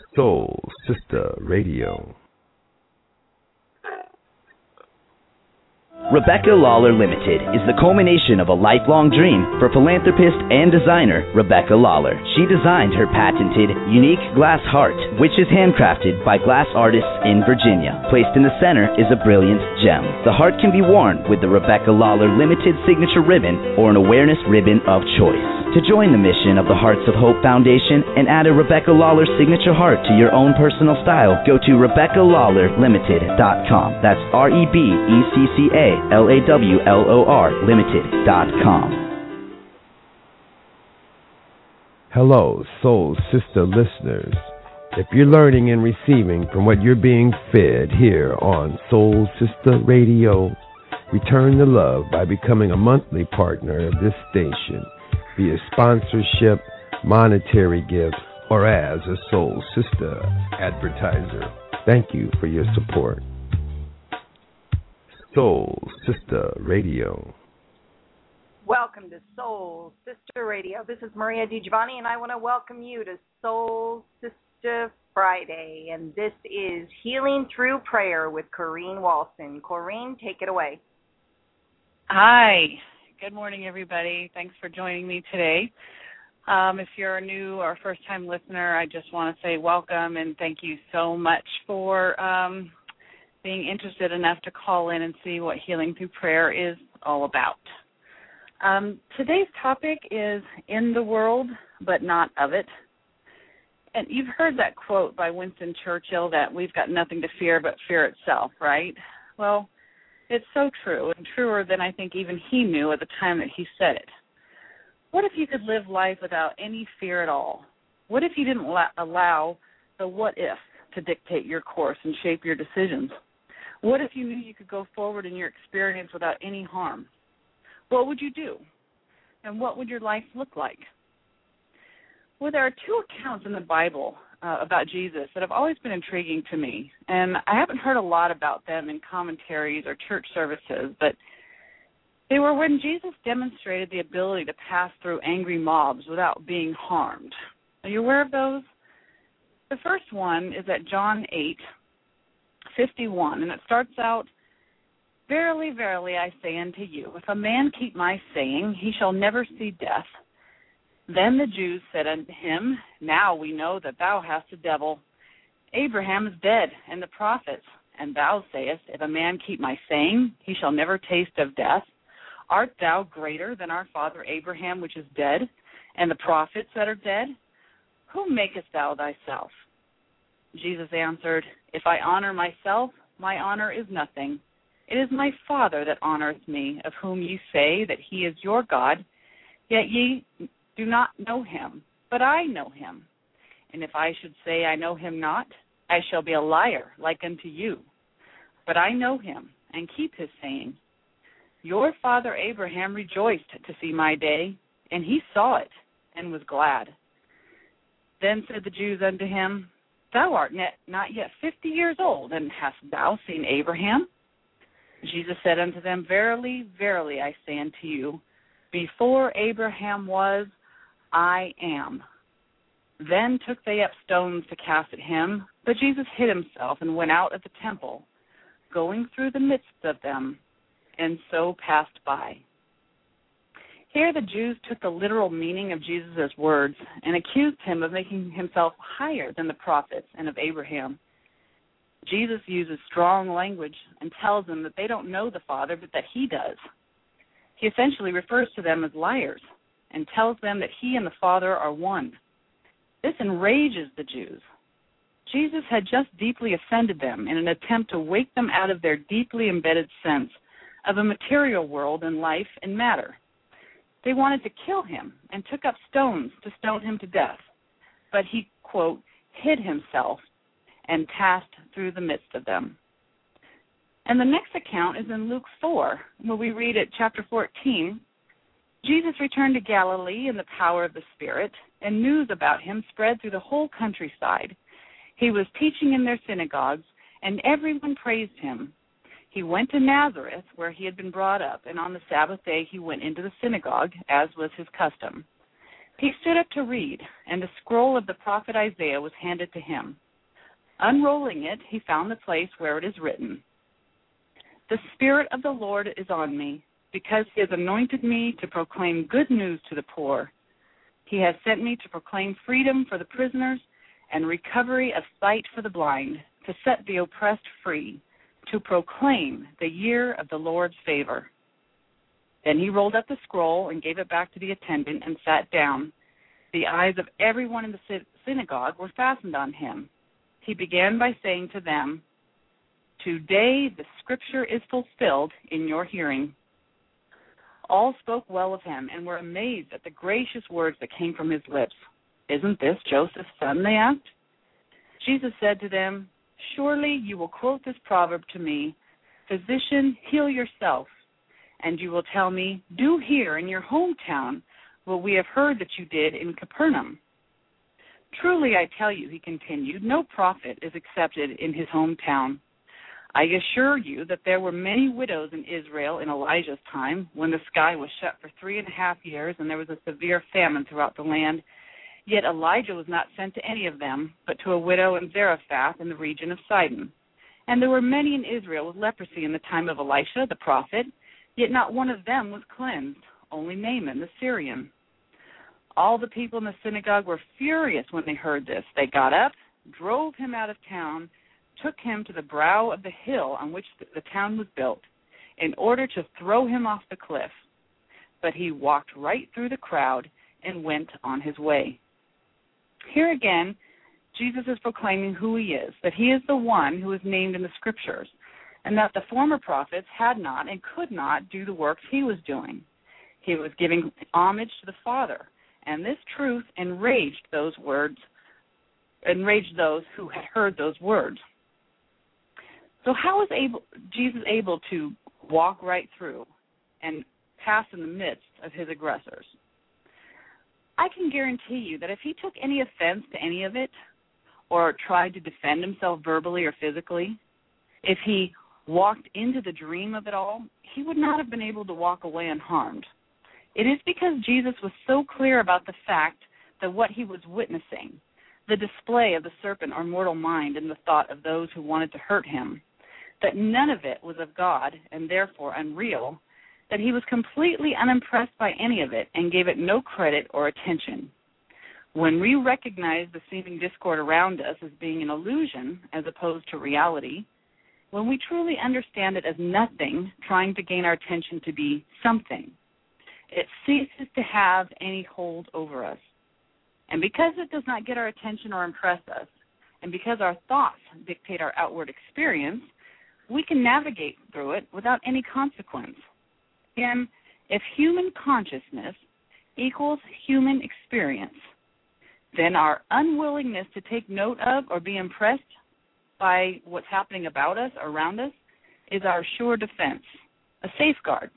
Soul Sister Radio. Rebecca Lawler Limited is the culmination of a lifelong dream for philanthropist and designer Rebecca Lawler. She designed her patented, unique glass heart, which is handcrafted by glass artists in Virginia. Placed in the center is a brilliant gem. The heart can be worn with the Rebecca Lawler Limited signature ribbon or an awareness ribbon of choice. To join the mission of the Hearts of Hope Foundation and add a Rebecca Lawler signature heart to your own personal style, go to RebeccaLawlerLimited.com. That's RebeccaLawlor Limited.com. Hello, Soul Sister listeners. If you're learning and receiving from what you're being fed here on Soul Sister Radio, return the love by becoming a monthly partner of this station via sponsorship, monetary gifts, or as a Soul Sister advertiser. Thank you for your support. Soul Sister Radio. Welcome to Soul Sister Radio. This is Maria DiGiovanni, and I want to welcome you to Soul Sister Friday. And this is Healing Through Prayer with Corrine Walson. Corrine, take it away. Hi. Good morning, everybody. Thanks for joining me today. If you're a new or first-time listener, I just want to say welcome and thank you so much for being interested enough to call in and see what Healing Through Prayer is all about. Today's topic is in the world, but not of it. And you've heard that quote by Winston Churchill that we've got nothing to fear but fear itself, right? Well, it's so true, and truer than I think even he knew at the time that he said it. What if you could live life without any fear at all? What if you didn't allow the what if to dictate your course and shape your decisions? What if you knew you could go forward in your experience without any harm? What would you do? And what would your life look like? Well, there are two accounts in the Bible about Jesus that have always been intriguing to me, and I haven't heard a lot about them in commentaries or church services, but they were when Jesus demonstrated the ability to pass through angry mobs without being harmed. Are you aware of those? The first one is at John 8:51, and it starts out, "Verily, verily, I say unto you, if a man keep my saying, he shall never see death. Then the Jews said unto him, Now we know that thou hast a devil. Abraham is dead, and the prophets. And thou sayest, If a man keep my saying, he shall never taste of death. Art thou greater than our father Abraham, which is dead, and the prophets that are dead? Whom makest thou thyself? Jesus answered, If I honor myself, my honor is nothing. It is my Father that honoreth me, of whom ye say that he is your God, yet ye do not know him, but I know him. And if I should say I know him not, I shall be a liar like unto you. But I know him, and keep his saying. Your father Abraham rejoiced to see my day, and he saw it, and was glad. Then said the Jews unto him, Thou art not yet 50 years old, and hast thou seen Abraham? Jesus said unto them, Verily, verily, I say unto you, before Abraham was, I am. Then took they up stones to cast at him, but Jesus hid himself and went out of the temple, going through the midst of them, and so passed by." Here the Jews took the literal meaning of Jesus' words and accused him of making himself higher than the prophets and of Abraham. Jesus uses strong language and tells them that they don't know the Father, but that he does. He essentially refers to them as liars and tells them that he and the Father are one. This enrages the Jews. Jesus had just deeply offended them in an attempt to wake them out of their deeply embedded sense of a material world and life and matter. They wanted to kill him and took up stones to stone him to death, but he, quote, hid himself and passed through the midst of them. And the next account is in Luke 4, where we read at chapter 14, Jesus returned to Galilee in the power of the Spirit, and news about him spread through the whole countryside. He was teaching in their synagogues, and everyone praised him. He went to Nazareth, where he had been brought up, and on the Sabbath day he went into the synagogue, as was his custom. He stood up to read, and the scroll of the prophet Isaiah was handed to him. Unrolling it, he found the place where it is written, "The Spirit of the Lord is on me, because he has anointed me to proclaim good news to the poor. He has sent me to proclaim freedom for the prisoners and recovery of sight for the blind, to set the oppressed free, to proclaim the year of the Lord's favor." Then he rolled up the scroll and gave it back to the attendant and sat down. The eyes of everyone in the synagogue were fastened on him. He began by saying to them, "Today the scripture is fulfilled in your hearing." All spoke well of him and were amazed at the gracious words that came from his lips. "Isn't this Joseph's son?" they asked. Jesus said to them, "Surely you will quote this proverb to me, 'Physician, heal yourself.' And you will tell me, 'Do here in your hometown what we have heard that you did in Capernaum.' Truly I tell you," he continued, "no prophet is accepted in his hometown. I assure you that there were many widows in Israel in Elijah's time, when the sky was shut for 3.5 years and there was a severe famine throughout the land. Yet Elijah was not sent to any of them, but to a widow in Zarephath in the region of Sidon. And there were many in Israel with leprosy in the time of Elisha the prophet, yet not one of them was cleansed, only Naaman the Syrian." All the people in the synagogue were furious when they heard this. They got up, drove him out of town, took him to the brow of the hill on which the town was built, in order to throw him off the cliff. But he walked right through the crowd and went on his way. Here again, Jesus is proclaiming who he is, that he is the one who is named in the Scriptures, and that the former prophets had not and could not do the works he was doing. He was giving homage to the Father, and this truth enraged those who had heard those words. So how is Jesus able to walk right through and pass in the midst of his aggressors? I can guarantee you that if he took any offense to any of it, or tried to defend himself verbally or physically, if he walked into the dream of it all, he would not have been able to walk away unharmed. It is because Jesus was so clear about the fact that what he was witnessing, the display of the serpent or mortal mind in the thought of those who wanted to hurt him, that none of it was of God and therefore unreal, that he was completely unimpressed by any of it and gave it no credit or attention. When we recognize the seeming discord around us as being an illusion as opposed to reality, when we truly understand it as nothing trying to gain our attention to be something, it ceases to have any hold over us. And because it does not get our attention or impress us, and because our thoughts dictate our outward experience, we can navigate through it without any consequence. Again, if human consciousness equals human experience, then our unwillingness to take note of or be impressed by what's happening about us, around us, is our sure defense, a safeguard.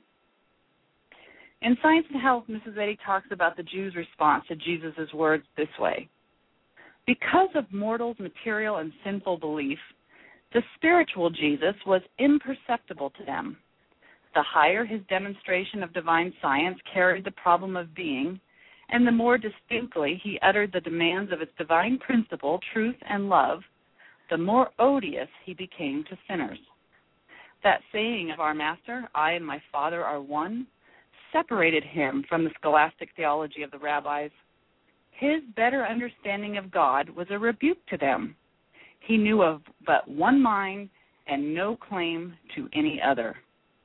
In Science and Health, Mrs. Eddy talks about the Jews' response to Jesus' words this way: because of mortals' material and sinful belief, the spiritual Jesus was imperceptible to them. The higher his demonstration of divine science carried the problem of being, and the more distinctly he uttered the demands of its divine principle, truth, and love, the more odious he became to sinners. That saying of our Master, "I and my Father are one," separated him from the scholastic theology of the rabbis. His better understanding of God was a rebuke to them. He knew of but one mind and no claim to any other.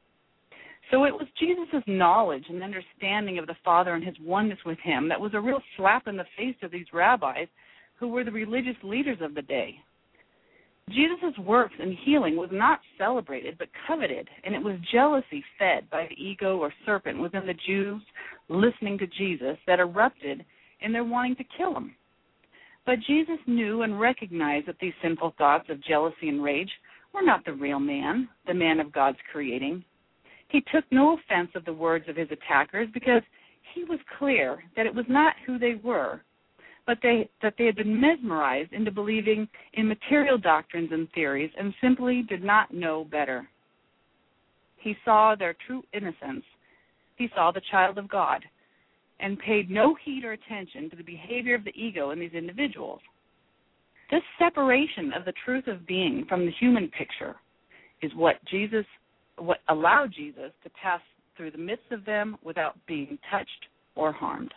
So it was Jesus' knowledge and understanding of the Father and his oneness with him that was a real slap in the face of these rabbis who were the religious leaders of the day. Jesus' works and healing was not celebrated but coveted, and it was jealousy fed by the ego or serpent within the Jews listening to Jesus that erupted in their wanting to kill him. But Jesus knew and recognized that these sinful thoughts of jealousy and rage were not the real man, the man of God's creating. He took no offense of the words of his attackers because he was clear that it was not who they were, but that they had been mesmerized into believing in material doctrines and theories and simply did not know better. He saw their true innocence. He saw the child of God. and paid no heed or attention to the behavior of the ego in these individuals. This separation of the truth of being from the human picture is what allowed Jesus to pass through the midst of them without being touched or harmed.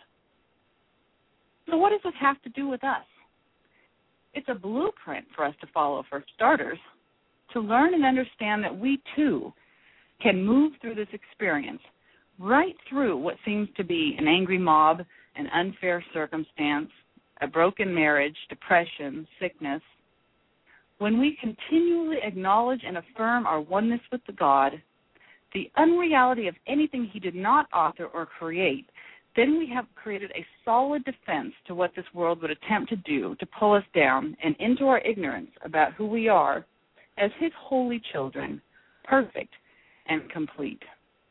So what does this have to do with us? It's a blueprint for us to follow, for starters, to learn and understand that we too can move through this experience, right through what seems to be an angry mob, an unfair circumstance, a broken marriage, depression, sickness. When we continually acknowledge and affirm our oneness with the God, the unreality of anything He did not author or create, then we have created a solid defense to what this world would attempt to do to pull us down and into our ignorance about who we are as His holy children, perfect and complete.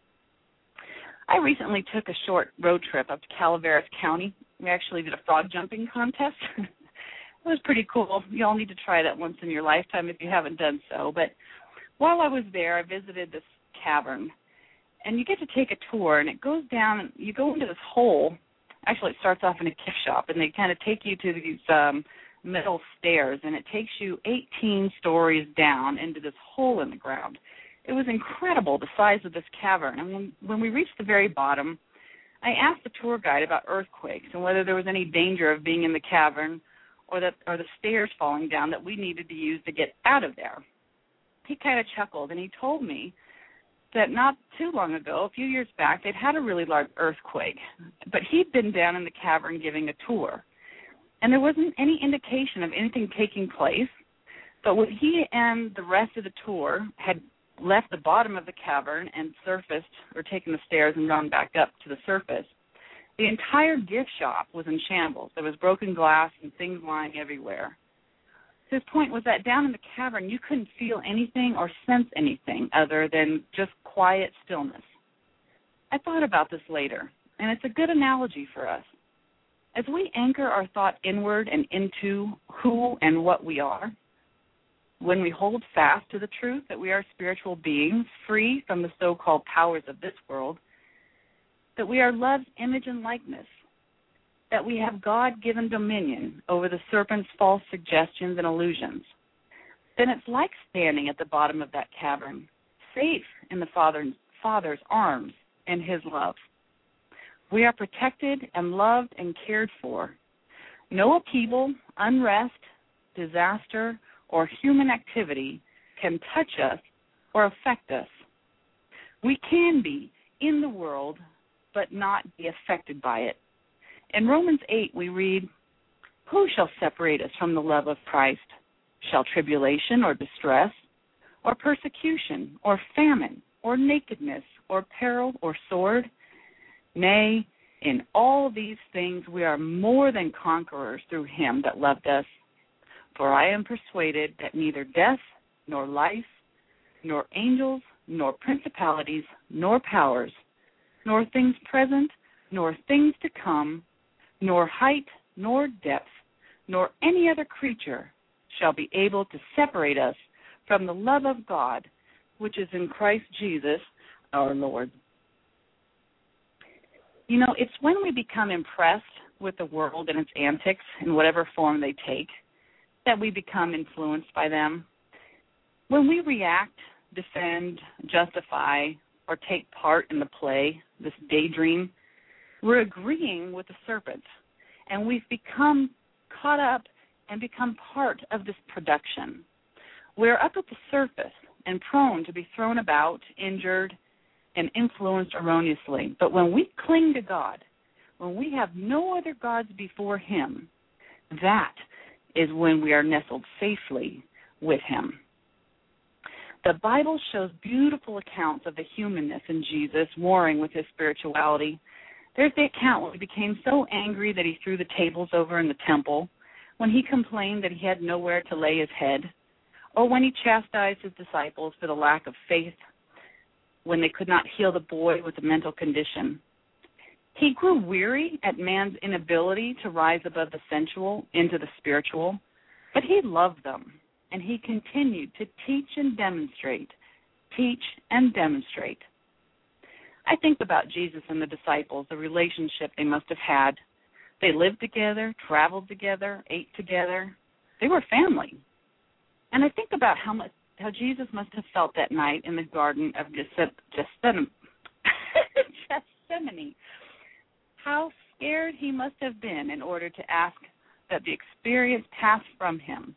I recently took a short road trip up to Calaveras County. We actually did a frog jumping contest. It was pretty cool. You all need to try that once in your lifetime if you haven't done so. But while I was there, I visited this cavern. And you get to take a tour, and it goes down, you go into this hole. Actually, it starts off in a gift shop, and they kind of take you to these metal stairs, and it takes you 18 stories down into this hole in the ground. It was incredible, the size of this cavern. And when we reached the very bottom, I asked the tour guide about earthquakes and whether there was any danger of being in the cavern or the stairs falling down that we needed to use to get out of there. He kind of chuckled, and he told me that not too long ago, a few years back, they'd had a really large earthquake, but he'd been down in the cavern giving a tour, and there wasn't any indication of anything taking place. But when he and the rest of the tour had left the bottom of the cavern and surfaced or taken the stairs and gone back up to the surface, the entire gift shop was in shambles. There was broken glass and things lying everywhere. His point was that down in the cavern, you couldn't feel anything or sense anything other than just quiet stillness. I thought about this later, and it's a good analogy for us. As we anchor our thought inward and into who and what we are, when we hold fast to the truth that we are spiritual beings free from the so-called powers of this world, that we are love's image and likeness, that we have God-given dominion over the serpent's false suggestions and illusions, then it's like standing at the bottom of that cavern, safe in the Father's arms and His love. We are protected and loved and cared for. No upheaval, unrest, disaster, or human activity can touch us or affect us. We can be in the world, but not be affected by it. In Romans 8, we read, "Who shall separate us from the love of Christ? Shall tribulation or distress, or persecution, or famine, or nakedness, or peril, or sword? Nay, in all these things we are more than conquerors through Him that loved us. For I am persuaded that neither death, nor life, nor angels, nor principalities, nor powers, nor things present, nor things to come, nor height, nor depth, nor any other creature shall be able to separate us from the love of God, which is in Christ Jesus our Lord." You know, it's when we become impressed with the world and its antics in whatever form they take that we become influenced by them. When we react, defend, justify, or take part in the play, this daydream, we're agreeing with the serpent, and we've become caught up and become part of this production. We're up at the surface and prone to be thrown about, injured, and influenced erroneously. But when we cling to God, when we have no other gods before Him, that is when we are nestled safely with Him. The Bible shows beautiful accounts of the humanness in Jesus warring with His spirituality. There's the account when He became so angry that He threw the tables over in the temple, when He complained that He had nowhere to lay His head, or when He chastised His disciples for the lack of faith when they could not heal the boy with a mental condition. He grew weary at man's inability to rise above the sensual into the spiritual, but He loved them, and He continued to teach and demonstrate. I think about Jesus and the disciples, the relationship they must have had. They lived together, traveled together, ate together. They were family. And I think about how Jesus must have felt that night in the Garden of Gethsemane. How scared he must have been in order to ask that the experience pass from him.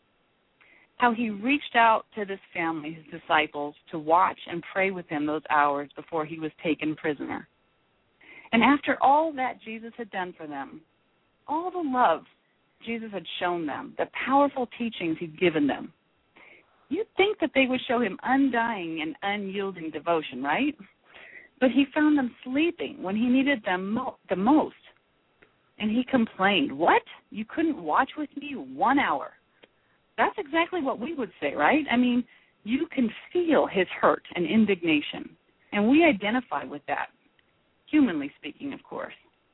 How he reached out to this family, his disciples, to watch and pray with him those hours before he was taken prisoner. And after all that Jesus had done for them, all the love Jesus had shown them, the powerful teachings he'd given them, you'd think that they would show him undying and unyielding devotion, right? But he found them sleeping when he needed them the most. And he complained, "What? You couldn't watch with me 1 hour?" That's exactly what we would say, right? I mean, you can feel his hurt and indignation, and we identify with that, humanly speaking, of course.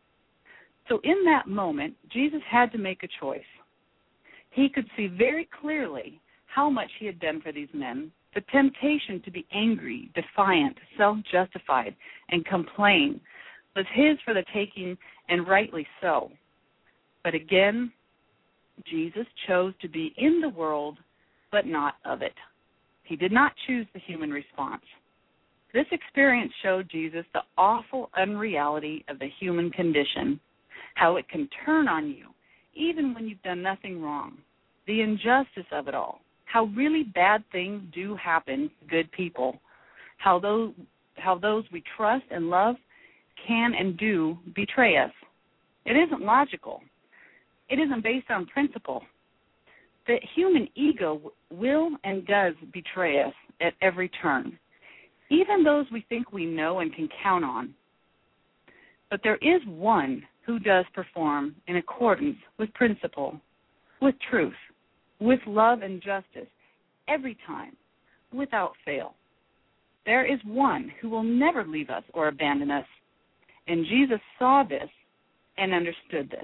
So in that moment, Jesus had to make a choice. He could see very clearly how much he had done for these men, the temptation to be angry, defiant, self-justified, and complain was his for the taking, and rightly so. But again, Jesus chose to be in the world, but not of it. He did not choose the human response. This experience showed Jesus the awful unreality of the human condition, how it can turn on you, even when you've done nothing wrong, the injustice of it all, how really bad things do happen to good people, how those we trust and love can and do betray us. It isn't logical. It isn't based on principle. The human ego will and does betray us at every turn, even those we think we know and can count on. But there is one who does perform in accordance with principle, with truth, with love and justice, every time, without fail. There is one who will never leave us or abandon us, and Jesus saw this and understood this.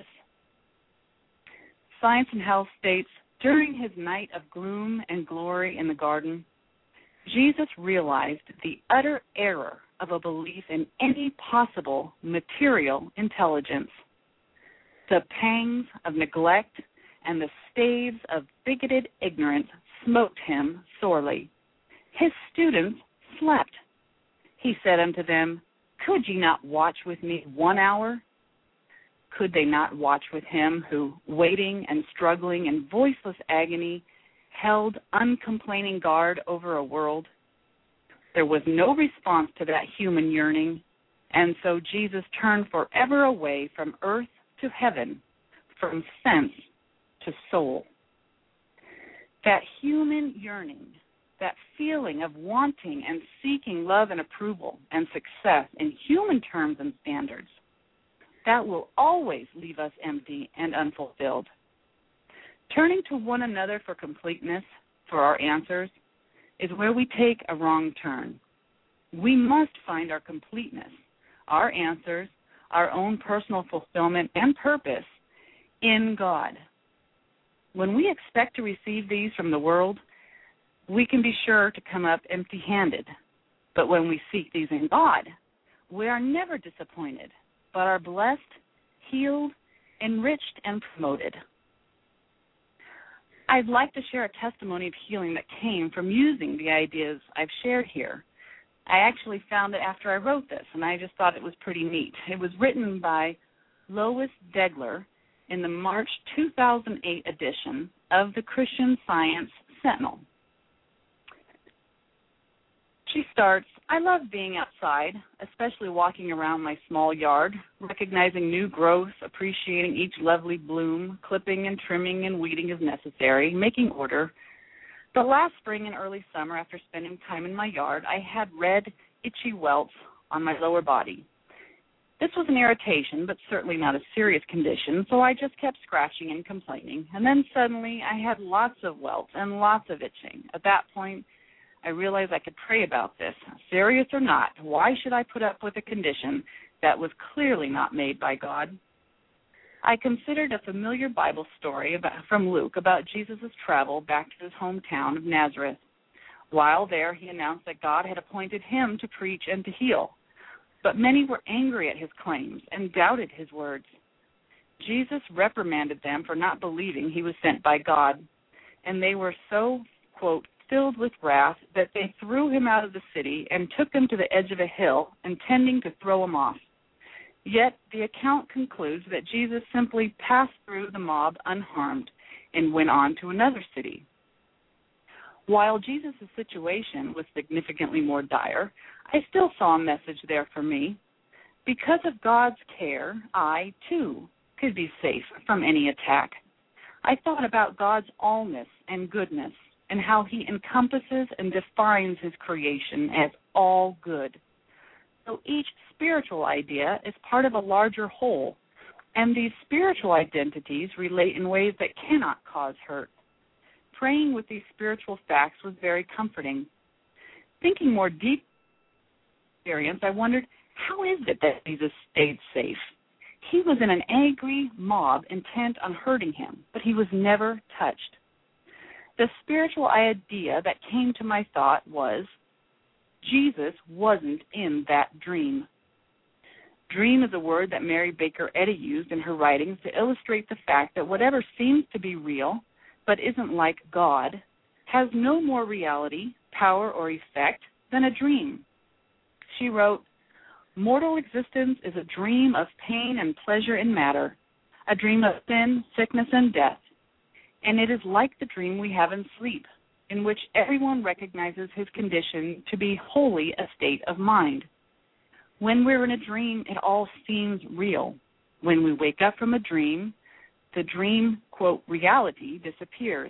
Science and Health states, during his night of gloom and glory in the garden, Jesus realized the utter error of a belief in any possible material intelligence. The pangs of neglect and the staves of bigoted ignorance smote him sorely. His students slept. He said unto them, "Could ye not watch with me 1 hour?" Could they not watch with him who, waiting and struggling in voiceless agony, held uncomplaining guard over a world? There was no response to that human yearning, and so Jesus turned forever away from earth to heaven, from sense to soul. That human yearning, that feeling of wanting and seeking love and approval and success in human terms and standards, that will always leave us empty and unfulfilled. Turning to one another for completeness, for our answers, is where we take a wrong turn. We must find our completeness, our answers, our own personal fulfillment and purpose in God. When we expect to receive these from the world, we can be sure to come up empty-handed. But when we seek these in God, we are never disappointed, but are blessed, healed, enriched, and promoted. I'd like to share a testimony of healing that came from using the ideas I've shared here. I actually found it after I wrote this, and I just thought it was pretty neat. It was written by Lois Degler in the March 2008 edition of the Christian Science Sentinel. She starts, "I love being outside, especially walking around my small yard, recognizing new growth, appreciating each lovely bloom, clipping and trimming and weeding as necessary, making order. But last spring and early summer, after spending time in my yard, I had red, itchy welts on my lower body. This was an irritation, but certainly not a serious condition, so I just kept scratching and complaining. And then suddenly I had lots of welts and lots of itching. At that point, I realized I could pray about this. Serious or not, why should I put up with a condition that was clearly not made by God? I considered a familiar Bible story from Luke about Jesus' travel back to his hometown of Nazareth. While there, he announced that God had appointed him to preach and to heal. But many were angry at his claims and doubted his words. Jesus reprimanded them for not believing he was sent by God, and they were so, quote, filled with wrath that they threw him out of the city and took him to the edge of a hill, intending to throw him off. Yet the account concludes that Jesus simply passed through the mob unharmed and went on to another city. While Jesus' situation was significantly more dire, I still saw a message there for me. Because of God's care, I, too, could be safe from any attack. I thought about God's allness and goodness and how he encompasses and defines his creation as all good. So each spiritual idea is part of a larger whole, and these spiritual identities relate in ways that cannot cause hurt. Praying with these spiritual facts was very comforting. Thinking more deep experience, I wondered, how is it that Jesus stayed safe? He was in an angry mob intent on hurting him, but he was never touched. The spiritual idea that came to my thought was, Jesus wasn't in that dream. Dream is a word that Mary Baker Eddy used in her writings to illustrate the fact that whatever seems to be real, but isn't like God, has no more reality, power, or effect than a dream. She wrote, "Mortal existence is a dream of pain and pleasure in matter, a dream of sin, sickness, and death. And it is like the dream we have in sleep, in which everyone recognizes his condition to be wholly a state of mind. When we're in a dream, it all seems real. When we wake up from a dream, the dream, quote, reality disappears."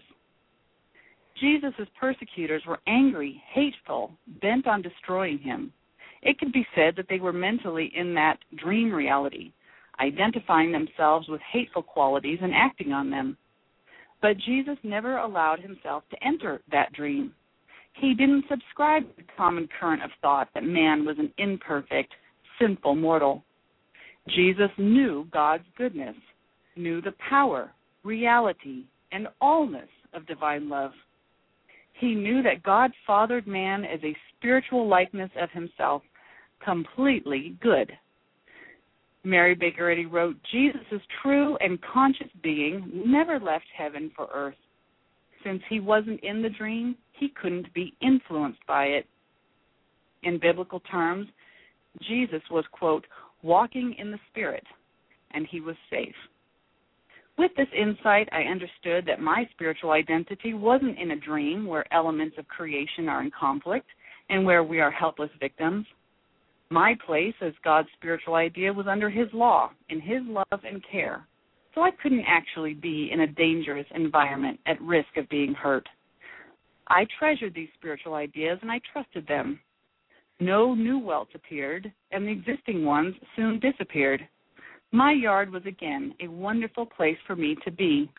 Jesus' persecutors were angry, hateful, bent on destroying him. It could be said that they were mentally in that dream reality, identifying themselves with hateful qualities and acting on them. But Jesus never allowed himself to enter that dream. He didn't subscribe to the common current of thought that man was an imperfect, sinful mortal. Jesus knew God's goodness, knew the power, reality, and allness of divine love. He knew that God fathered man as a spiritual likeness of himself, completely good. Mary Baker Eddy wrote, "Jesus' true and conscious being never left heaven for earth. Since he wasn't in the dream, he couldn't be influenced by it." In biblical terms, Jesus was, quote, walking in the Spirit, and he was safe. With this insight, I understood that my spiritual identity wasn't in a dream where elements of creation are in conflict and where we are helpless victims. My place as God's spiritual idea was under his law, in his love and care, so I couldn't actually be in a dangerous environment at risk of being hurt. I treasured these spiritual ideas and I trusted them. No new welts appeared, and the existing ones soon disappeared. My yard was again a wonderful place for me to be.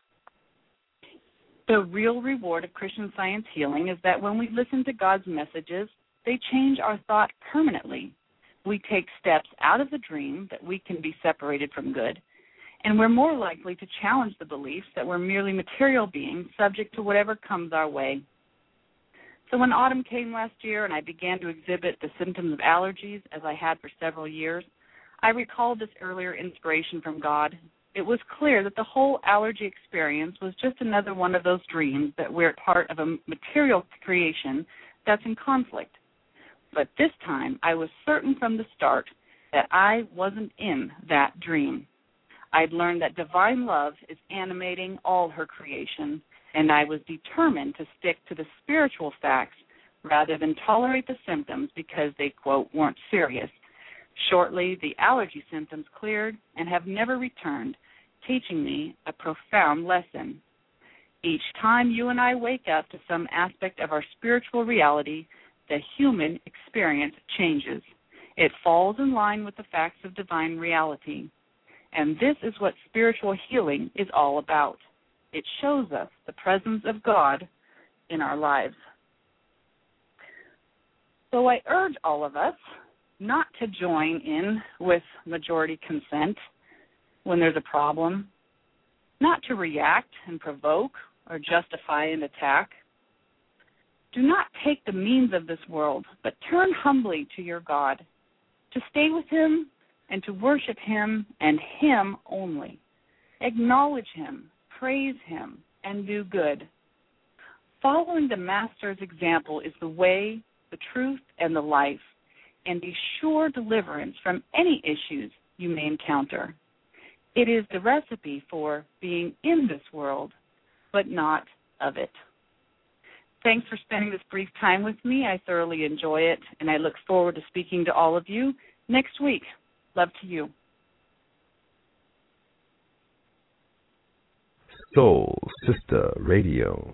The real reward of Christian Science healing is that when we listen to God's messages, they change our thought permanently. We take steps out of the dream that we can be separated from good, and we're more likely to challenge the beliefs that we're merely material beings subject to whatever comes our way. So when autumn came last year and I began to exhibit the symptoms of allergies, as I had for several years, I recalled this earlier inspiration from God. It was clear that the whole allergy experience was just another one of those dreams that we're part of a material creation that's in conflict. But this time, I was certain from the start that I wasn't in that dream. I'd learned that divine love is animating all her creation, and I was determined to stick to the spiritual facts rather than tolerate the symptoms because they, quote, weren't serious. Shortly, the allergy symptoms cleared and have never returned, teaching me a profound lesson. Each time you and I wake up to some aspect of our spiritual reality, the human experience changes. It falls in line with the facts of divine reality. And this is what spiritual healing is all about. It shows us the presence of God in our lives. So I urge all of us not to join in with majority consent when there's a problem, not to react and provoke or justify an attack. Do not take the means of this world, but turn humbly to your God. to stay with Him and to worship Him and Him only. Acknowledge Him, praise Him, and do good. Following the Master's example is the way, the truth, and the life, and be sure deliverance from any issues you may encounter. It is the recipe for being in this world, but not of it. Thanks for spending this brief time with me. I thoroughly enjoy it, and I look forward to speaking to all of you next week. Love to you. Soul Sister Radio.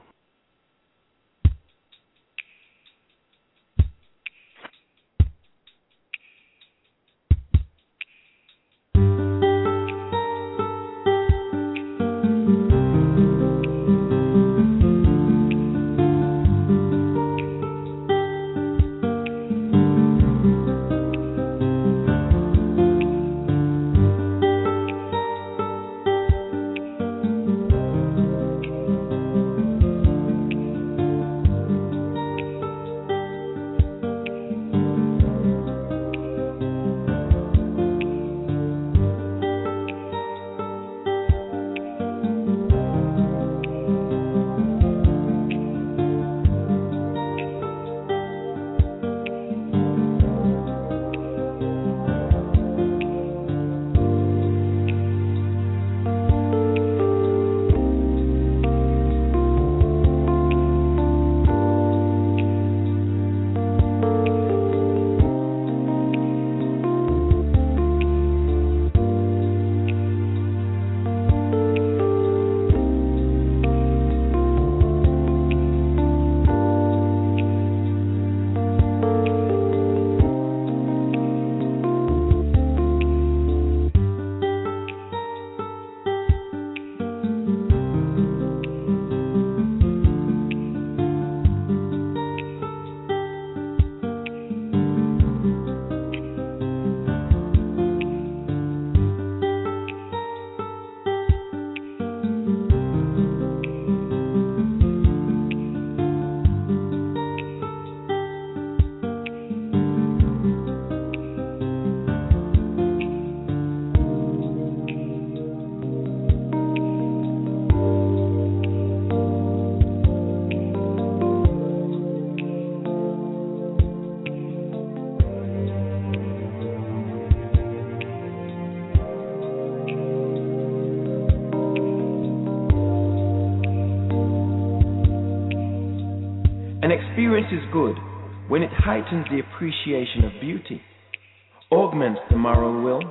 An experience is good when it heightens the appreciation of beauty, augments the moral will,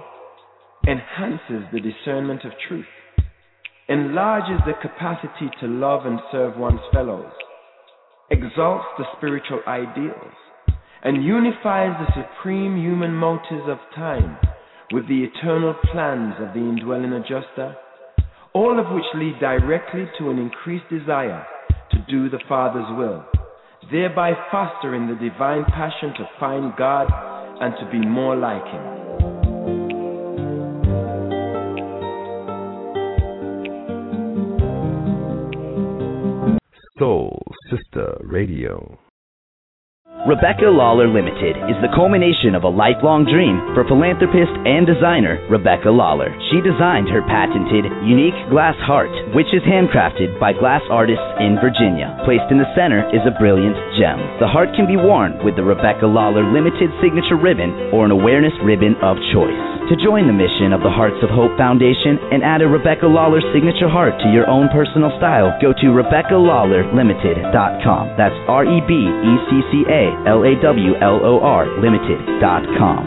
enhances the discernment of truth, enlarges the capacity to love and serve one's fellows, exalts the spiritual ideals, and unifies the supreme human motives of time with the eternal plans of the indwelling adjuster, all of which lead directly to an increased desire to do the Father's will, thereby fostering the divine passion to find God and to be more like Him. Soul Sister Radio. Rebecca Lawler Limited is the culmination of a lifelong dream for philanthropist and designer Rebecca Lawler. She designed her patented, unique glass heart, which is handcrafted by glass artists in Virginia. Placed in the center is a brilliant gem. The heart can be worn with the Rebecca Lawler Limited signature ribbon or an awareness ribbon of choice. To join the mission of the Hearts of Hope Foundation and add a Rebecca Lawler signature heart to your own personal style, go to RebeccaLawlerLimited.com. That's RebeccaLawlor Limited.com.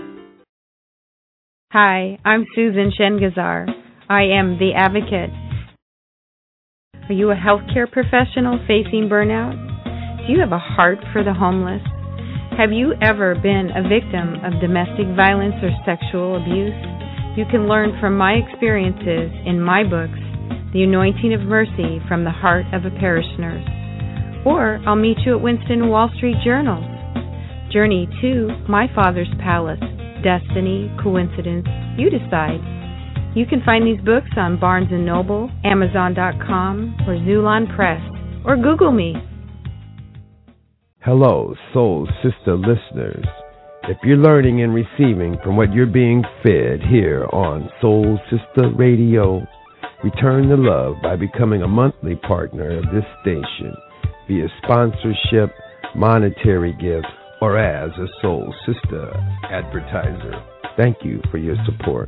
Hi, I'm Susan Shengazar. I am the advocate. Are you a healthcare professional facing burnout? Do you have a heart for the homeless? Have you ever been a victim of domestic violence or sexual abuse? You can learn from my experiences in my books, The Anointing of Mercy from the Heart of a Parish Nurse. Or I'll meet you at Winston Wall Street Journals. Journey to My Father's Palace, Destiny, Coincidence, you decide. You can find these books on Barnes & Noble, Amazon.com, or Zulon Press, or Google me. Hello, Soul Sister listeners. If you're learning and receiving from what you're being fed here on Soul Sister Radio, return the love by becoming a monthly partner of this station via sponsorship, monetary gifts, or as a Soul Sister advertiser. Thank you for your support.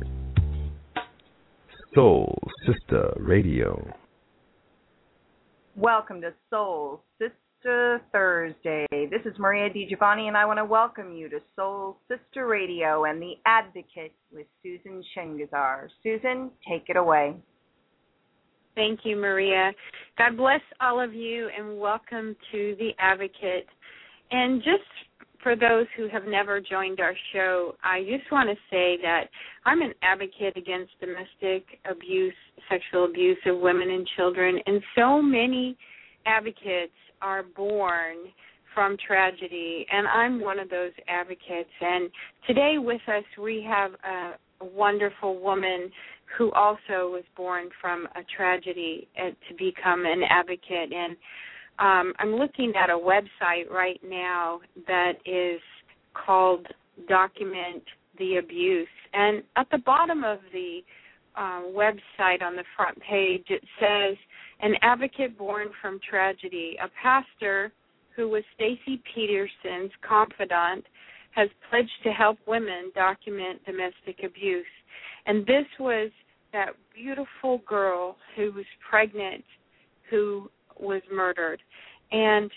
Soul Sister Radio. Welcome to Soul Sister Thursday. This is Maria DiGiovanni, and I want to welcome you to Soul Sister Radio and The Advocate with Susan Shengazar. Susan, take it away. Thank you, Maria. God bless all of you, and welcome to The Advocate. And just for those who have never joined our show, I just want to say that I'm an advocate against domestic abuse, sexual abuse of women and children, and so many advocates are born from tragedy, and I'm one of those advocates. And today with us we have a wonderful woman who also was born from a tragedy to become an advocate. And I'm looking at a website right now that is called Document the Abuse. And at the bottom of the website on the front page, it says, an advocate born from tragedy. A pastor who was Stacy Peterson's confidant has pledged to help women document domestic abuse. And this was that beautiful girl who was pregnant, who was murdered. And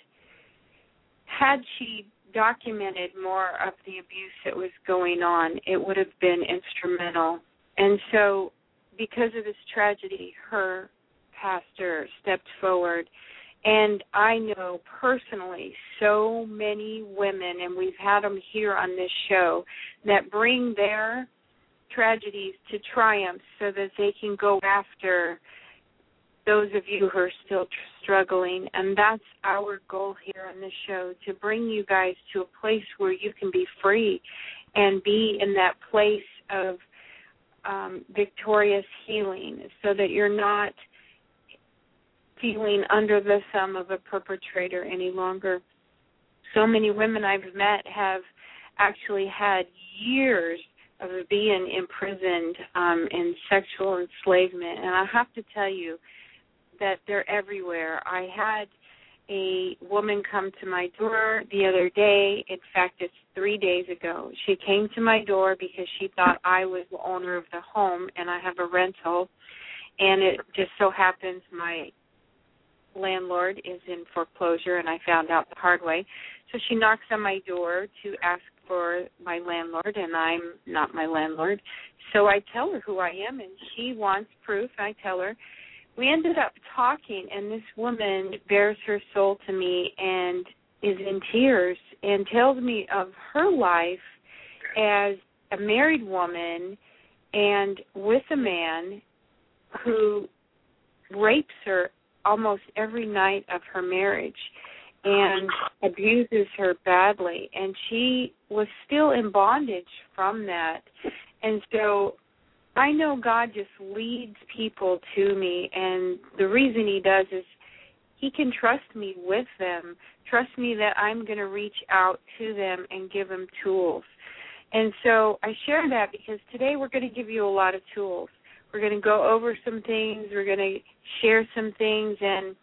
had she documented more of the abuse that was going on, it would have been instrumental. And so because of this tragedy, her pastor stepped forward. And I know personally so many women, and we've had them here on this show, that bring their tragedies to triumph so that they can go after those of you who are still struggling. And that's our goal here on this show, to bring you guys to a place where you can be free and be in that place of victorious healing, so that you're not feeling under the thumb of a perpetrator any longer. So many women I've met have actually had years of being imprisoned in sexual enslavement. And I have to tell you that they're everywhere. I had a woman come to my door the other day. In fact, it's 3 days ago. She came to my door because she thought I was the owner of the home, and I have a rental. And it just so happens my landlord is in foreclosure, and I found out the hard way. So she knocks on my door to ask for my landlord, and I'm not my landlord. So I tell her who I am, and she wants proof. I tell her. We ended up talking, and this woman bears her soul to me and is in tears and tells me of her life as a married woman and with a man who rapes her almost every night of her marriage and abuses her badly. And she was still in bondage from that. And so I know God just leads people to me, and the reason he does is he can trust me with them, trust me that I'm going to reach out to them and give them tools. And so I share that because today we're going to give you a lot of tools. We're going to go over some things. We're going to share some things.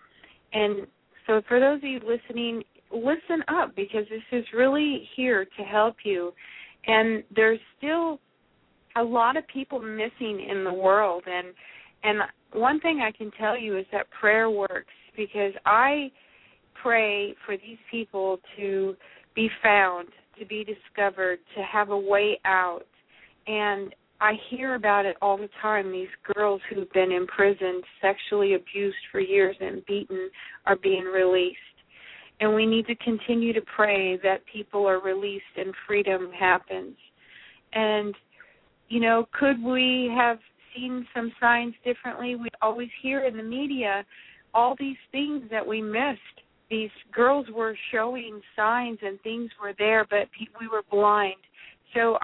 And so for those of you listening, listen up, because this is really here to help you. And there's still a lot of people missing in the world. And one thing I can tell you is that prayer works, because I pray for these people to be found, to be discovered, to have a way out. And I hear about it all the time. These girls who've been imprisoned, sexually abused for years and beaten, are being released. And we need to continue to pray that people are released and freedom happens. And, you know, could we have seen some signs differently? We always hear in the media all these things that we missed. These girls were showing signs and things were there, but we were blind. So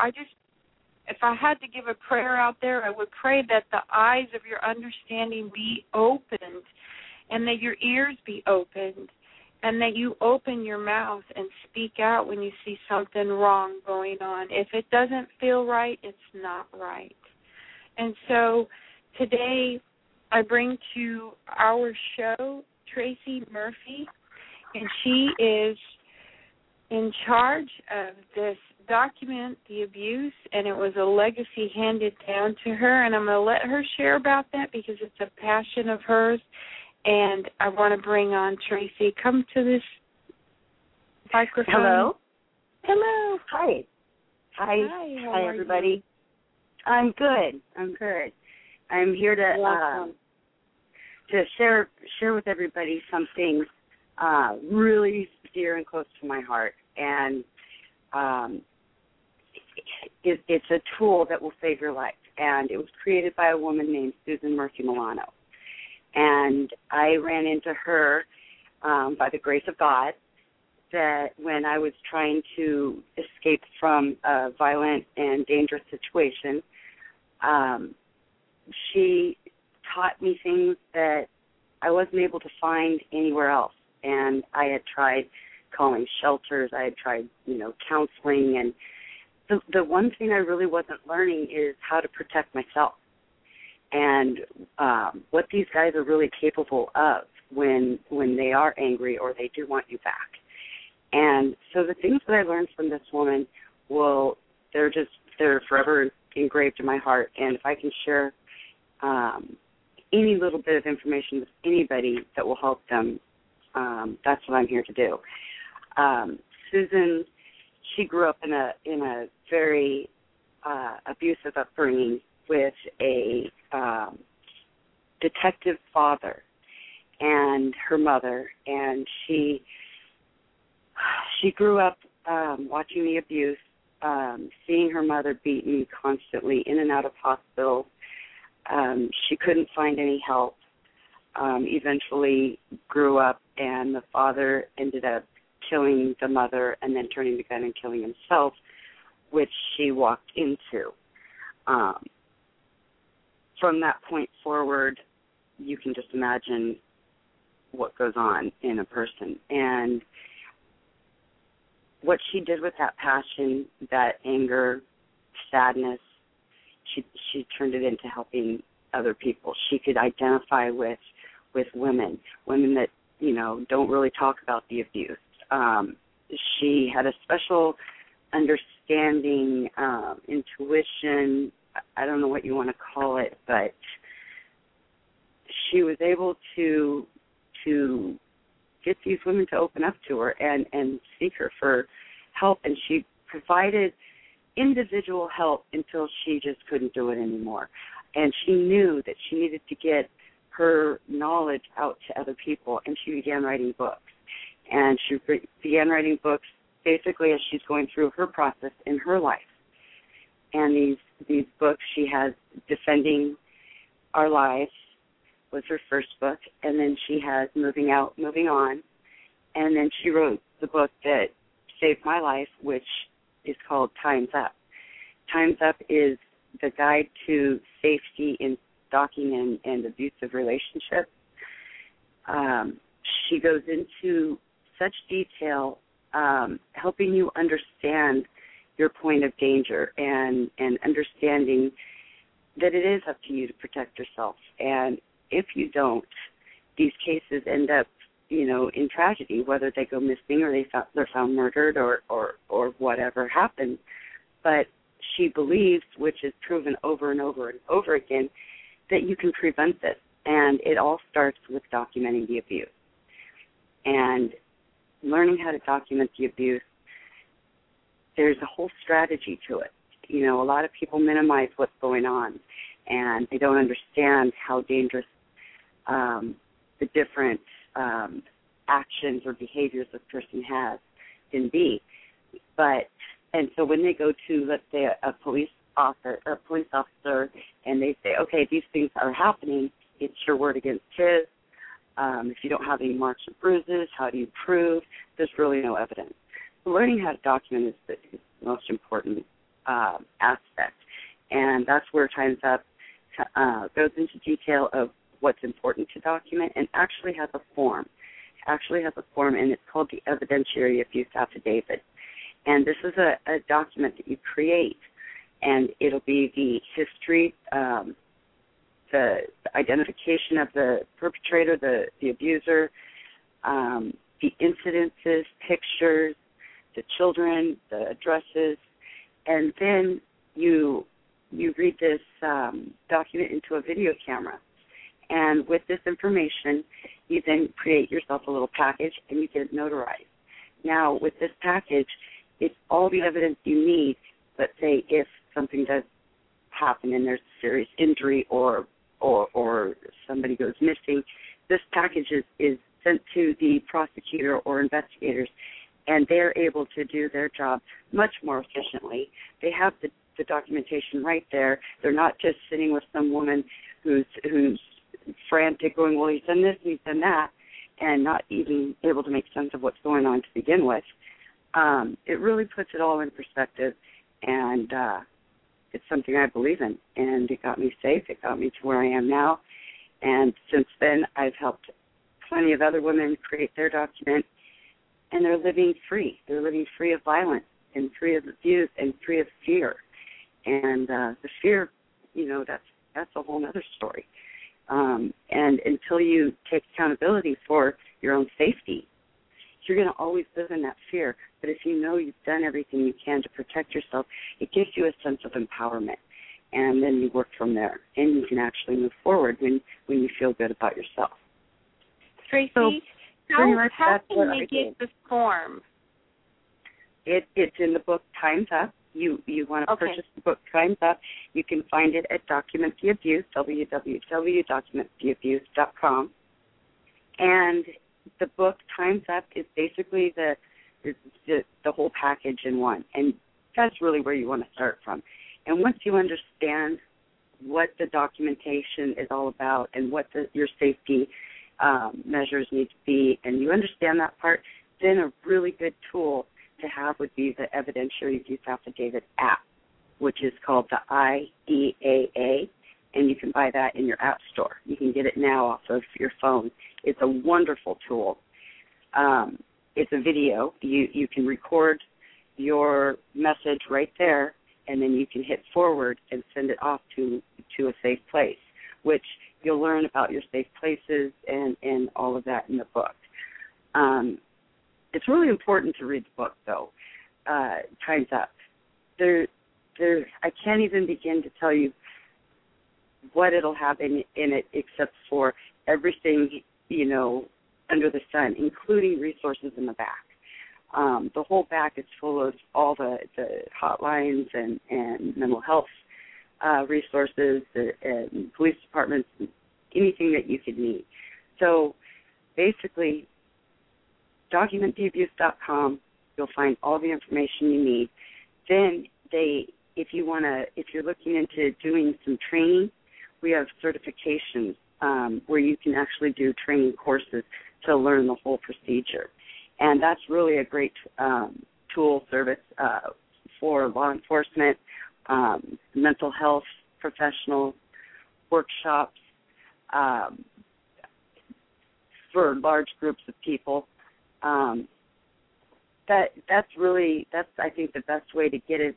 if I had to give a prayer out there, I would pray that the eyes of your understanding be opened and that your ears be opened and that you open your mouth and speak out when you see something wrong going on. If it doesn't feel right, it's not right. And so today I bring to our show Tracy Murphy, and she is in charge of this Document the Abuse, and it was a legacy handed down to her, and I'm going to let her share about that because it's a passion of hers, and I want to bring on Tracy. Come to this microphone. Hello. Hello. Hi. Hi, everybody. You? I'm good. I'm here to share with everybody some things really dear and close to my heart, and it's a tool that will save your life, and it was created by a woman named Susan Murphy Milano, and I ran into her by the grace of God that when I was trying to escape from a violent and dangerous situation, she taught me things that I wasn't able to find anywhere else. And I had tried calling shelters. I had tried, counseling. And the one thing I really wasn't learning is how to protect myself and what these guys are really capable of when they are angry or they do want you back. And so the things that I learned from this woman, they're forever engraved in my heart. And if I can share any little bit of information with anybody that will help them, that's what I'm here to do. Susan, she grew up in a very abusive upbringing with a detective father and her mother, and she grew up watching the abuse, seeing her mother beaten constantly in and out of hospitals. She couldn't find any help. Eventually grew up, and the father ended up killing the mother and then turning the gun and killing himself, which she walked into. From that point forward, you can just imagine what goes on in a person. And what she did with that passion, that anger, sadness, she turned it into helping other people. She could identify with women that, don't really talk about the abuse. She had a special understanding, intuition, I don't know what you want to call it, but she was able to get these women to open up to her and seek her for help, and she provided individual help until she just couldn't do it anymore. And she knew that she needed to get her knowledge out to other people, and she began writing books. And she began writing books basically as she's going through her process in her life. And these books she has, Defending Our Lives was her first book, and then she has Moving On, and then she wrote the book that saved my life, which is called Time's Up. Time's Up is the guide to safety in stalking and abusive relationships. She goes into such detail, helping you understand your point of danger and understanding that it is up to you to protect yourself. And if you don't, these cases end up, in tragedy, whether they go missing or they're found murdered or whatever happens. But she believes, which is proven over and over and over again, that you can prevent this. And it all starts with documenting the abuse. And learning how to document the abuse, there's a whole strategy to it. A lot of people minimize what's going on, and they don't understand how dangerous the different actions or behaviors a person has can be. And so when they go to, let's say, a police officer, and they say, okay, these things are happening, it's your word against his. If you don't have any marks or bruises, how do you prove? There's really no evidence. So learning how to document is the most important aspect. And that's where Time's Up goes into detail of what's important to document and actually has a form, actually has a form, and it's called the Evidentiary Abuse Affidavit. And this is a document that you create, and it'll be the history, the identification of the perpetrator, the abuser, the incidences, pictures, the children, the addresses, and then you read this document into a video camera. And with this information, you then create yourself a little package, and you get it notarized. Now, with this package, it's all the evidence you need. Let's say if something does happen and there's a serious injury or somebody goes missing, this package is sent to the prosecutor or investigators, and they're able to do their job much more efficiently. They have the documentation right there. They're not just sitting with some woman who's frantic going, well, he's done this and he's done that, and not even able to make sense of what's going on to begin with. It really puts it all in perspective, and it's something I believe in, and it got me safe. It got me to where I am now, and since then I've helped plenty of other women create their document, and they're living free. They're living free of violence and free of abuse and free of fear. And the fear, that's a whole other story. And until you take accountability for your own safety, you're going to always live in that fear. But if you know you've done everything you can to protect yourself, it gives you a sense of empowerment. And then you work from there. And you can actually move forward when you feel good about yourself. Tracy, so how can they get the form? It's in the book Time's Up. You want to purchase the book Time's Up. You can find it at Document the Abuse, www.documenttheabuse.com. And the book Time's Up is basically the whole package in one. And that's really where you want to start from. And once you understand what the documentation is all about and what your safety measures need to be, and you understand that part, then a really good tool to have would be the Evidentiary Abuse Affidavit app, which is called the IEAA, and you can buy that in your app store. You can get it now off of your phone. It's a wonderful tool. It's a video. You can record your message right there, and then you can hit forward and send it off to a safe place, which you'll learn about your safe places and all of that in the book. It's really important to read the book, though. Time's Up. I can't even begin to tell you what it'll have in it, except for everything, under the sun, including resources in the back. The whole back is full of all the hotlines and mental health resources and police departments, anything that you could need. So basically, documenttheabuse.com, you'll find all the information you need. Then if you're looking into doing some training, we have certifications where you can actually do training courses to learn the whole procedure. And that's really a great tool service for law enforcement, mental health professionals, workshops for large groups of people. That's I think the best way to get it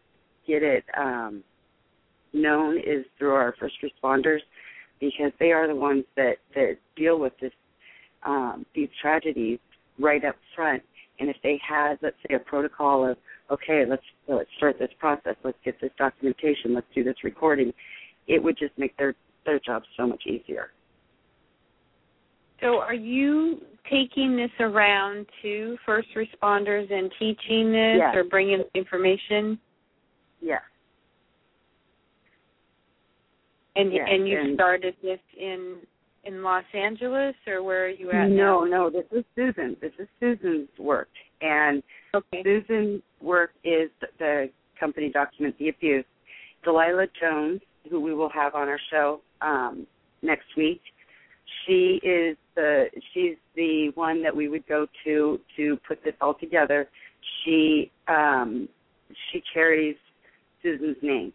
known is through our first responders, because they are the ones that deal with these tragedies right up front. And if they had, let's say, a protocol of, okay, let's start this process, let's get this documentation, let's do this recording, it would just make their job so much easier. So are you taking this around to first responders and teaching this, yes, or bringing information? Yes. And yes, and you started this in Los Angeles, or where are you at now? No, this is Susan. This is Susan's work. And Susan's work is the company Document the Abuse. Delilah Jones, who we will have on our show next week, she's the one that we would go to put this all together. She carries Susan's name,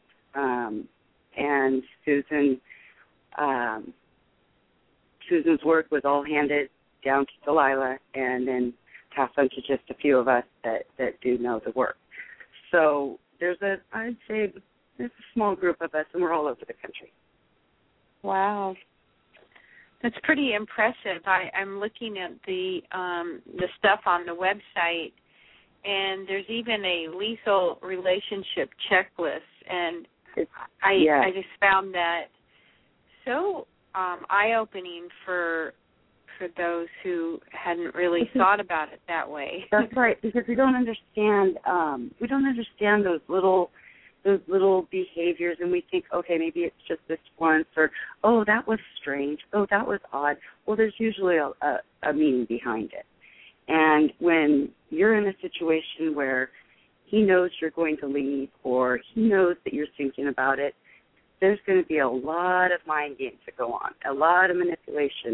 and Susan's work was all handed down to Delilah, and then pass on to just a few of us that do know the work. So I'd say there's a small group of us, and we're all over the country. Wow. That's pretty impressive. I'm looking at the stuff on the website, and there's even a lethal relationship checklist, and I just found that so eye-opening for those who hadn't really thought about it that way. That's right, because we don't understand those little behaviors, and we think, okay, maybe it's just this once, or, oh, that was strange, oh, that was odd. Well, there's usually a meaning behind it. And when you're in a situation where he knows you're going to leave, or he knows that you're thinking about it, there's going to be a lot of mind games that go on, a lot of manipulation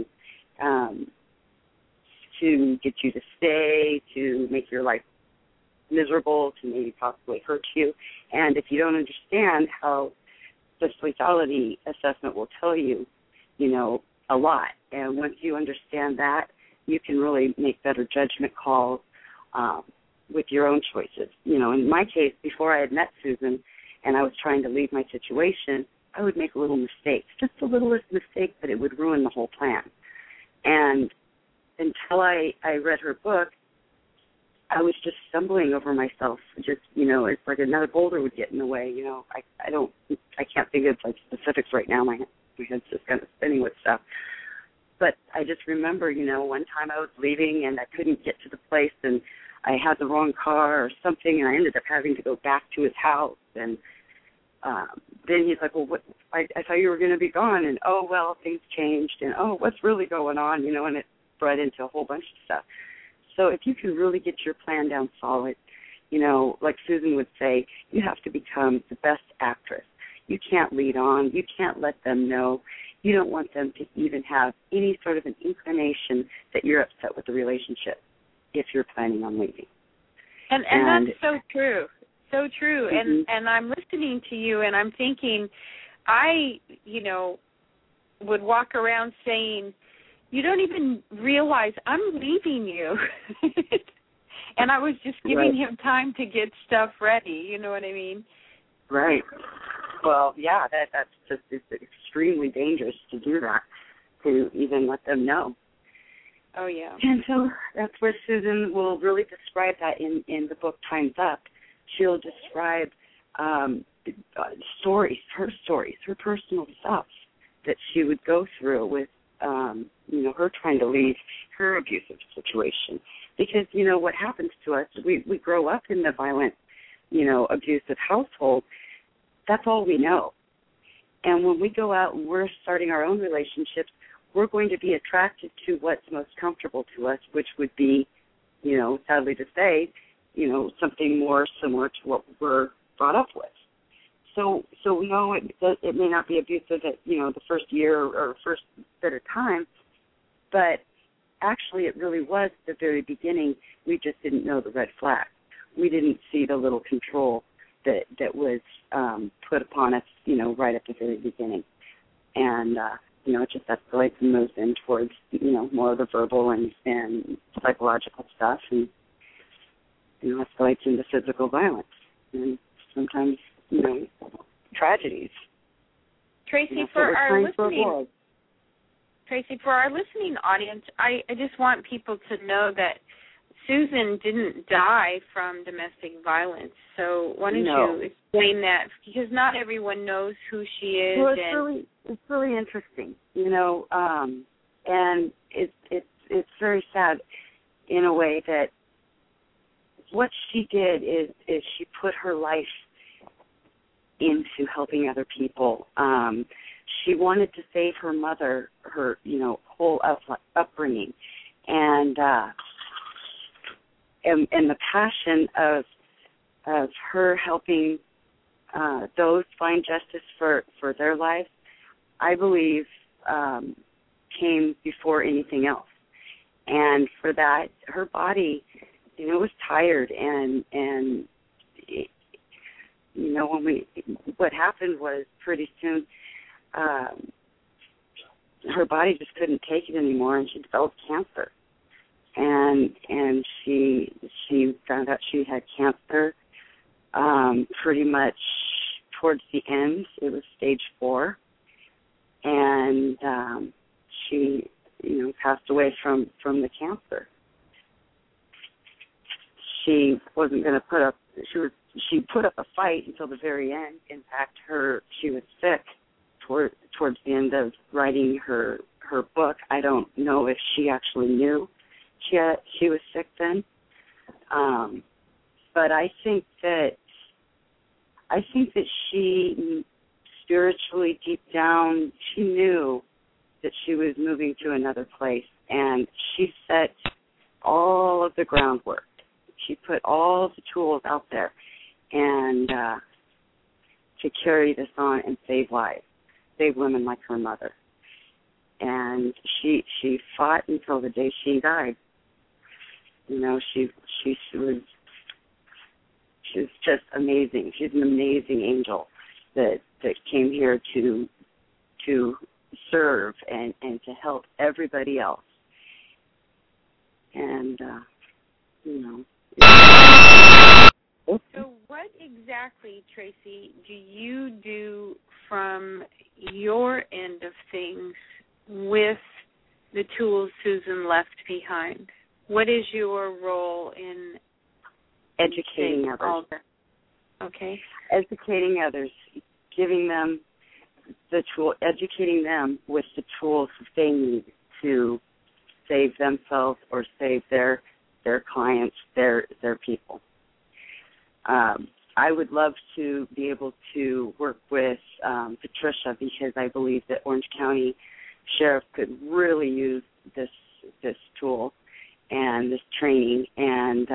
to get you to stay, to make your life miserable, to maybe possibly hurt you. And if you don't understand how this lethality assessment will tell you, a lot. And once you understand that, you can really make better judgment calls with your own choices. In my case, before I had met Susan and I was trying to leave my situation, I would make little mistakes, just the littlest mistake, but it would ruin the whole plan. And until I read her book, I was just stumbling over myself. Just, it's like another boulder would get in the way. I can't think of specifics right now. My head's just kind of spinning with stuff. But I just remember, one time I was leaving and I couldn't get to the place, and I had the wrong car or something, and I ended up having to go back to his house. And then he's like, well, I thought you were going to be gone. And, oh, well, things changed. And, oh, what's really going on? And it bred into a whole bunch of stuff. So if you can really get your plan down solid, like Susan would say, you have to become the best actress. You can't lead on. You can't let them know. You don't want them to even have any sort of an inclination that you're upset with the relationship if you're planning on leaving. And that's so true. So true. Mm-hmm. And I'm listening to you, and I'm thinking, I would walk around saying, you don't even realize I'm leaving you. And I was just giving him time to get stuff ready. You know what I mean? Right. Well, yeah, that's just it's extremely dangerous to do that, to even let them know. Oh, yeah. And so that's where Susan will really describe that in the book Time's Up. She'll describe stories, her personal stuff that she would go through with, her trying to leave her abusive situation. Because, what happens to us, we grow up in the violent, abusive household. That's all we know. And when we go out and we're starting our own relationships, we're going to be attracted to what's most comfortable to us, which would be, sadly to say, something more similar to what we're brought up with. So no, it may not be abusive at, the first year or first bit of time, but actually it really was at the very beginning. We just didn't know the red flag. We didn't see the little control that was put upon us, right at the very beginning. And, it just escalates and moves in towards, more of the verbal and psychological stuff, and, escalates into physical violence. And sometimes, tragedies. Tracy, for our listening audience, I just want people to know that Susan didn't die from domestic violence. So why don't you explain that? Because not everyone knows who she is. Well, it's really interesting, and it's very sad in a way that what she did is she put her life into helping other people. She wanted to save her mother, her whole upbringing, and the passion of her helping those find justice for their lives, I believe, came before anything else. And for that, her body, was tired, and what happened was pretty soon her body just couldn't take it anymore, and she developed cancer. and she found out she had cancer pretty much towards the end. It was stage 4, and she passed away from the cancer. She wasn't going to put up. She put up a fight until the very end. In fact, she was sick towards the end of writing her book. I don't know if she actually knew she was sick then. But I think that she spiritually, deep down, she knew that she was moving to another place, and she set all of the groundwork. She put all the tools out there, and to carry this on and save lives, save women like her mother. And she fought until the day she died. She was just amazing. She's an amazing angel that came here to serve and to help everybody else. And So what exactly, Tracy, do you do from your end of things with the tools Susan left behind? What is your role in educating others? Okay. Educating others, giving them the tool, educating them with the tools that they need to save themselves or save their clients, their people. I would love to be able to work with Patricia, because I believe that Orange County Sheriff could really use this tool and this training. And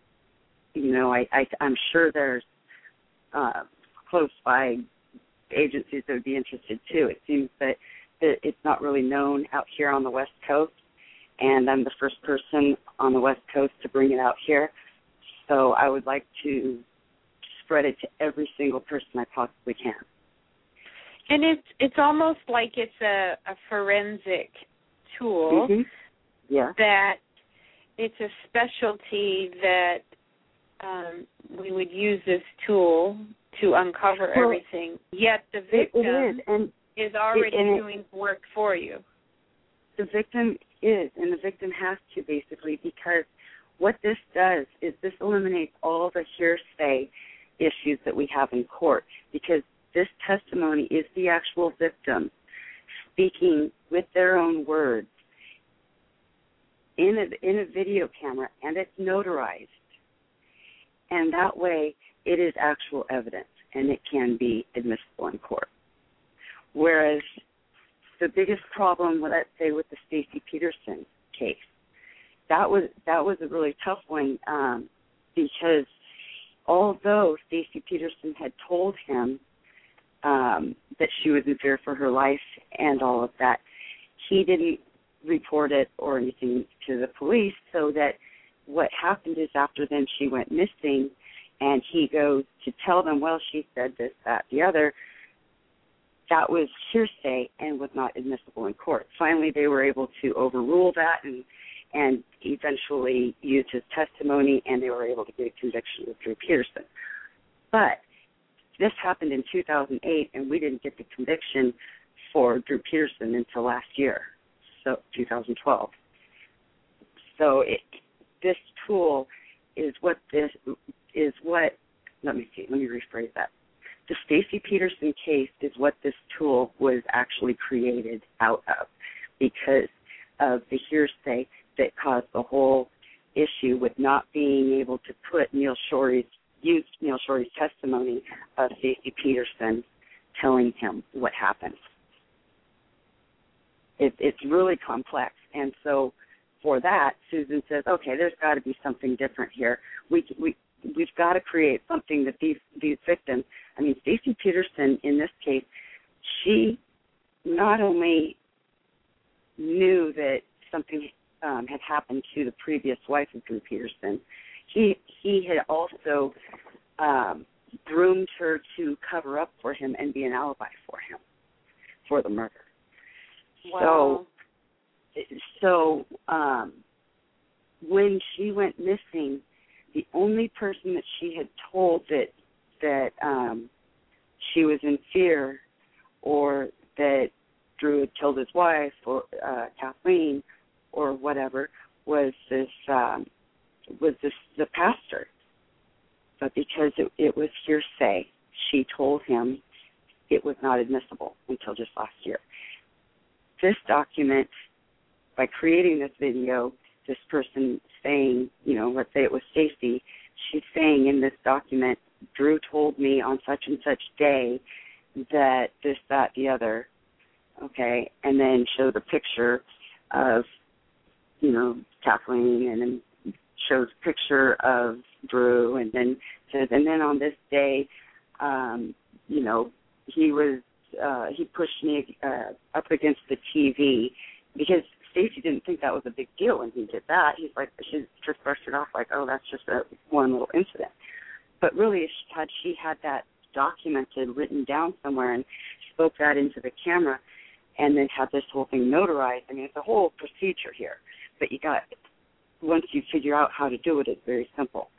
I'm sure there's close by agencies that would be interested too. It seems that it's not really known out here on the West Coast, and I'm the first person on the West Coast to bring it out here. So I would like to spread it to every single person I possibly can. And it's almost like it's a forensic tool. Mm-hmm. Yeah. That it's a specialty that we would use this tool to uncover everything. Yet the victim is already doing work for you. The victim is, and the victim has to, basically, because what this does is this eliminates all the hearsay issues that we have in court, because this testimony is the actual victim speaking with their own words in a video camera, and it's notarized. And that way it is actual evidence, and it can be admissible in court. Whereas the biggest problem, let's say, with the Stacey Peterson case, that was a really tough one, because although Stacey Peterson had told him that she was in fear for her life and all of that, he didn't report it or anything to the police. So that what happened is, after then she went missing, and he goes to tell them, well, she said this, that, the other. That was hearsay and was not admissible in court. Finally, they were able to overrule that and eventually use his testimony, and they were able to get a conviction with Drew Peterson. But this happened in 2008, and we didn't get the conviction for Drew Peterson until last year, so 2012. So this tool is what, let me rephrase that. The Stacey Peterson case is what this tool was actually created out of, because of the hearsay that caused the whole issue with not being able to use Neil Shorey's testimony of Stacey Peterson telling him what happened. It's really complex, and so for that, Susan says, okay, there's got to be something different here. We've got to create something that these victims, Stacey Peterson in this case, she not only knew that something had happened to the previous wife of Drew Peterson, he had also groomed her to cover up for him and be an alibi for him for the murder. Wow. So when she went missing, the only person that she had told that she was in fear, or that Drew had killed his wife, or Kathleen, or whatever, was the pastor. But because it was hearsay, she told him it was not admissible until just last year. This document, by creating this video, this person saying, let's say it was Stacy, she's saying in this document, Drew told me on such and such day that this, that, the other, okay, and then shows a picture of, Kathleen, and then shows a picture of Drew, and then says, and then on this day, he pushed me up against the TV, because Stacy didn't think that was a big deal when he did that. He's like, she just brushed it off like, oh, that's just one little incident. But really, had she had that documented, written down somewhere, and spoke that into the camera, and then had this whole thing notarized, I mean, it's a whole procedure here. But once you figure out how to do it, it's very simple.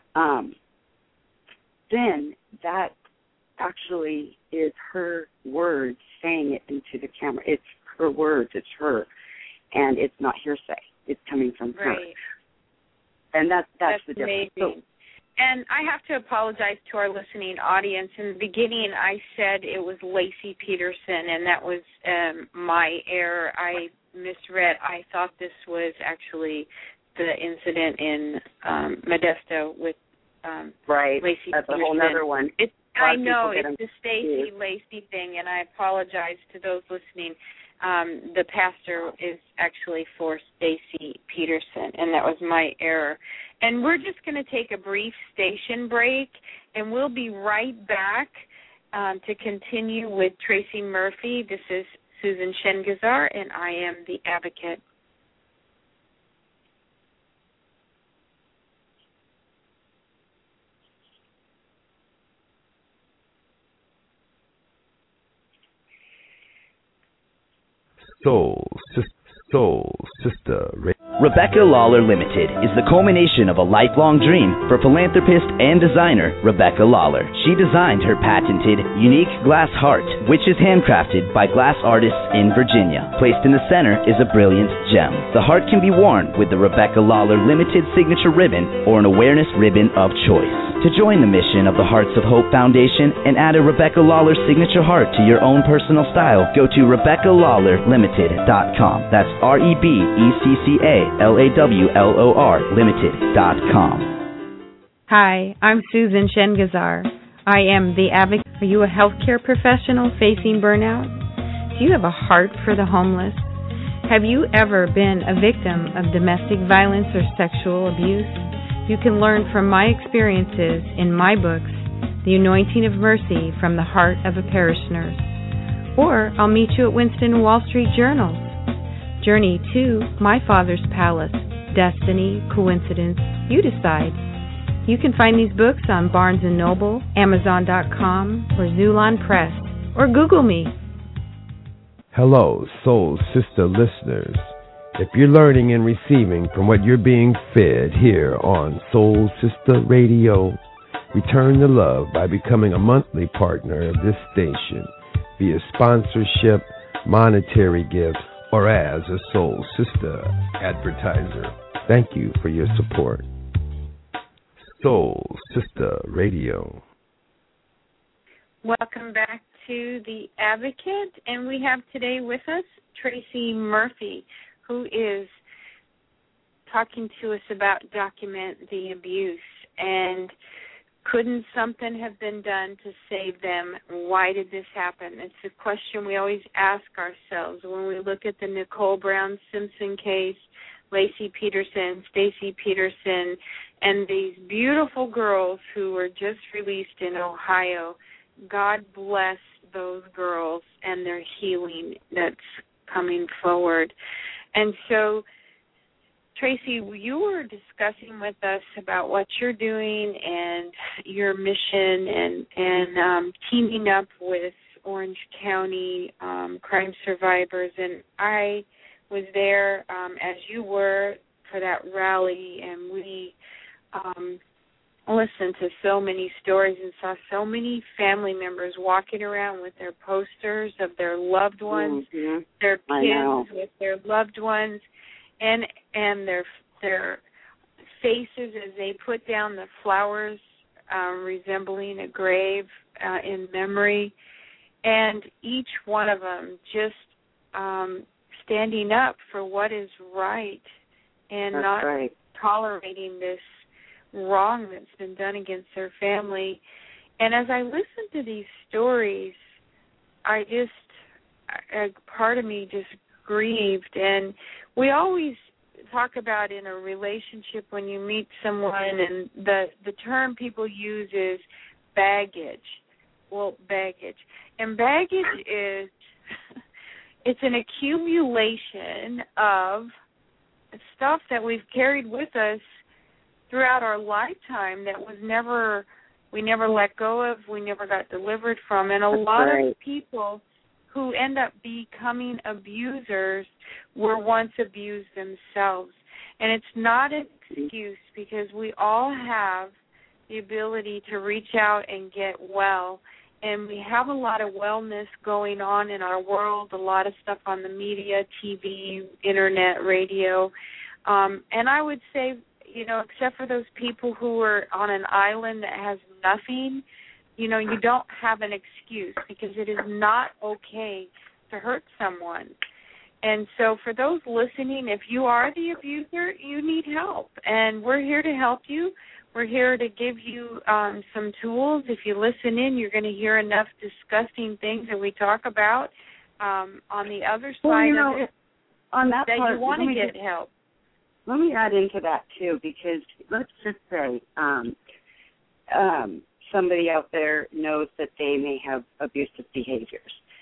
Then that actually is her words saying it into the camera. It's her words. It's her. And it's not hearsay. It's coming from her. And that's the difference. Amazing. And I have to apologize to our listening audience. In the beginning, I said it was Laci Peterson, and that was my error. I misread. I thought this was actually the incident in Modesto with Laci Peterson. That's a whole other one. I know, it's the Stacy Laci thing, and I apologize to those listening. The pastor is actually for Stacy Peterson, and that was my error. And we're just going to take a brief station break, and we'll be right back to continue with Tracy Murphy. This is Susan Shengazar, and I am the Advocate. Soul Sister Radio. Rebecca Lawler Limited is the culmination of a lifelong dream for philanthropist and designer Rebecca Lawler. She designed her patented, unique glass heart, which is handcrafted by glass artists in Virginia. Placed in the center is a brilliant gem. The heart can be worn with the Rebecca Lawler Limited signature ribbon or an awareness ribbon of choice. To join the mission of the Hearts of Hope Foundation and add a Rebecca Lawler signature heart to your own personal style, go to RebeccaLawlerLimited.com. That's RebeccaLawlor Limited.com. Hi, I'm Susan Shengazar. I am the Advocate. Are you a healthcare professional facing burnout? Do you have a heart for the homeless? Have you ever been a victim of domestic violence or sexual abuse? You can learn from my experiences in my books, The Anointing of Mercy from the Heart of a Parish Nurse. Or I'll meet you at Winston Wall Street Journals. Journey to My Father's Palace, Destiny, Coincidence, you decide. You can find these books on Barnes & Noble, Amazon.com, or Zulon Press, or Google me. Hello, Soul Sister listeners. If you're learning and receiving from what you're being fed here on Soul Sister Radio, return the love by becoming a monthly partner of this station via sponsorship, monetary gifts, or as a Soul Sister advertiser. Thank you for your support. Soul Sister Radio. Welcome back to The Advocate, and we have today with us Tracy Murphy, who is talking to us about Document the Abuse. And couldn't something have been done to save them? Why did this happen? It's a question we always ask ourselves when we look at the Nicole Brown Simpson case, Laci Peterson, Stacy Peterson, and these beautiful girls who were just released in Ohio. God bless those girls and their healing that's coming forward. And so, Tracy, you were discussing with us about what you're doing and your mission and teaming up with Orange County crime survivors. And I was there, as you were, for that rally, and we listened to so many stories and saw so many family members walking around with their posters of their loved ones, their kids with their loved ones, and their faces as they put down the flowers resembling a grave in memory, and each one of them just standing up for what is right and not tolerating this wrong that's been done against their family. And as I listen to these stories, part of me just grieved. And we always talk about in a relationship when you meet someone, and the term people use is baggage. Well, baggage. And baggage is, it's an accumulation of stuff that we've carried with us throughout our lifetime that we never let go of, we never got delivered from. And a lot of people who end up becoming abusers were once abused themselves. And it's not an excuse, because we all have the ability to reach out and get well. And we have a lot of wellness going on in our world, a lot of stuff on the media, TV, internet, radio. And I would say, except for those people who are on an island that has nothing, you don't have an excuse, because it is not okay to hurt someone. And so for those listening, if you are the abuser, you need help. And we're here to help you. We're here to give you some tools. If you listen in, you're going to hear enough disgusting things that we talk about on the other side of it, on that part, you want to get help. Let me add into that, too, because let's just say somebody out there knows that they may have abusive behaviors.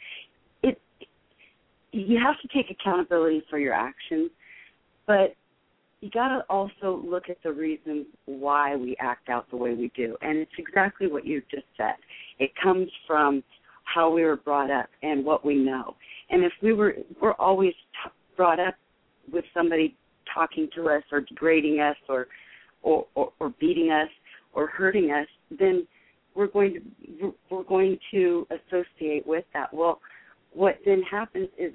You have to take accountability for your actions, but you got to also look at the reasons why we act out the way we do. And it's exactly what you just said. It comes from how we were brought up and what we know. And if we're always brought up with somebody talking to us or degrading us or beating us or hurting us, then we're going to associate with that. Well, what then happens is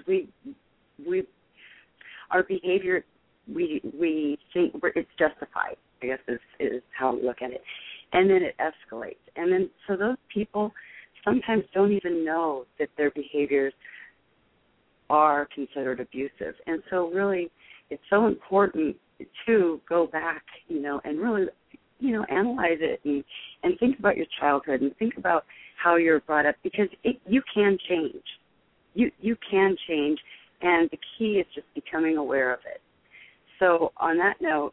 our behavior, we think it's justified, I guess is how we look at it. And then it escalates. And then so those people sometimes don't even know that their behaviors are considered abusive. And so really it's so important to go back, and really, analyze it and think about your childhood and think about how you're brought up, because you can change. You can change, and the key is just becoming aware of it. So on that note,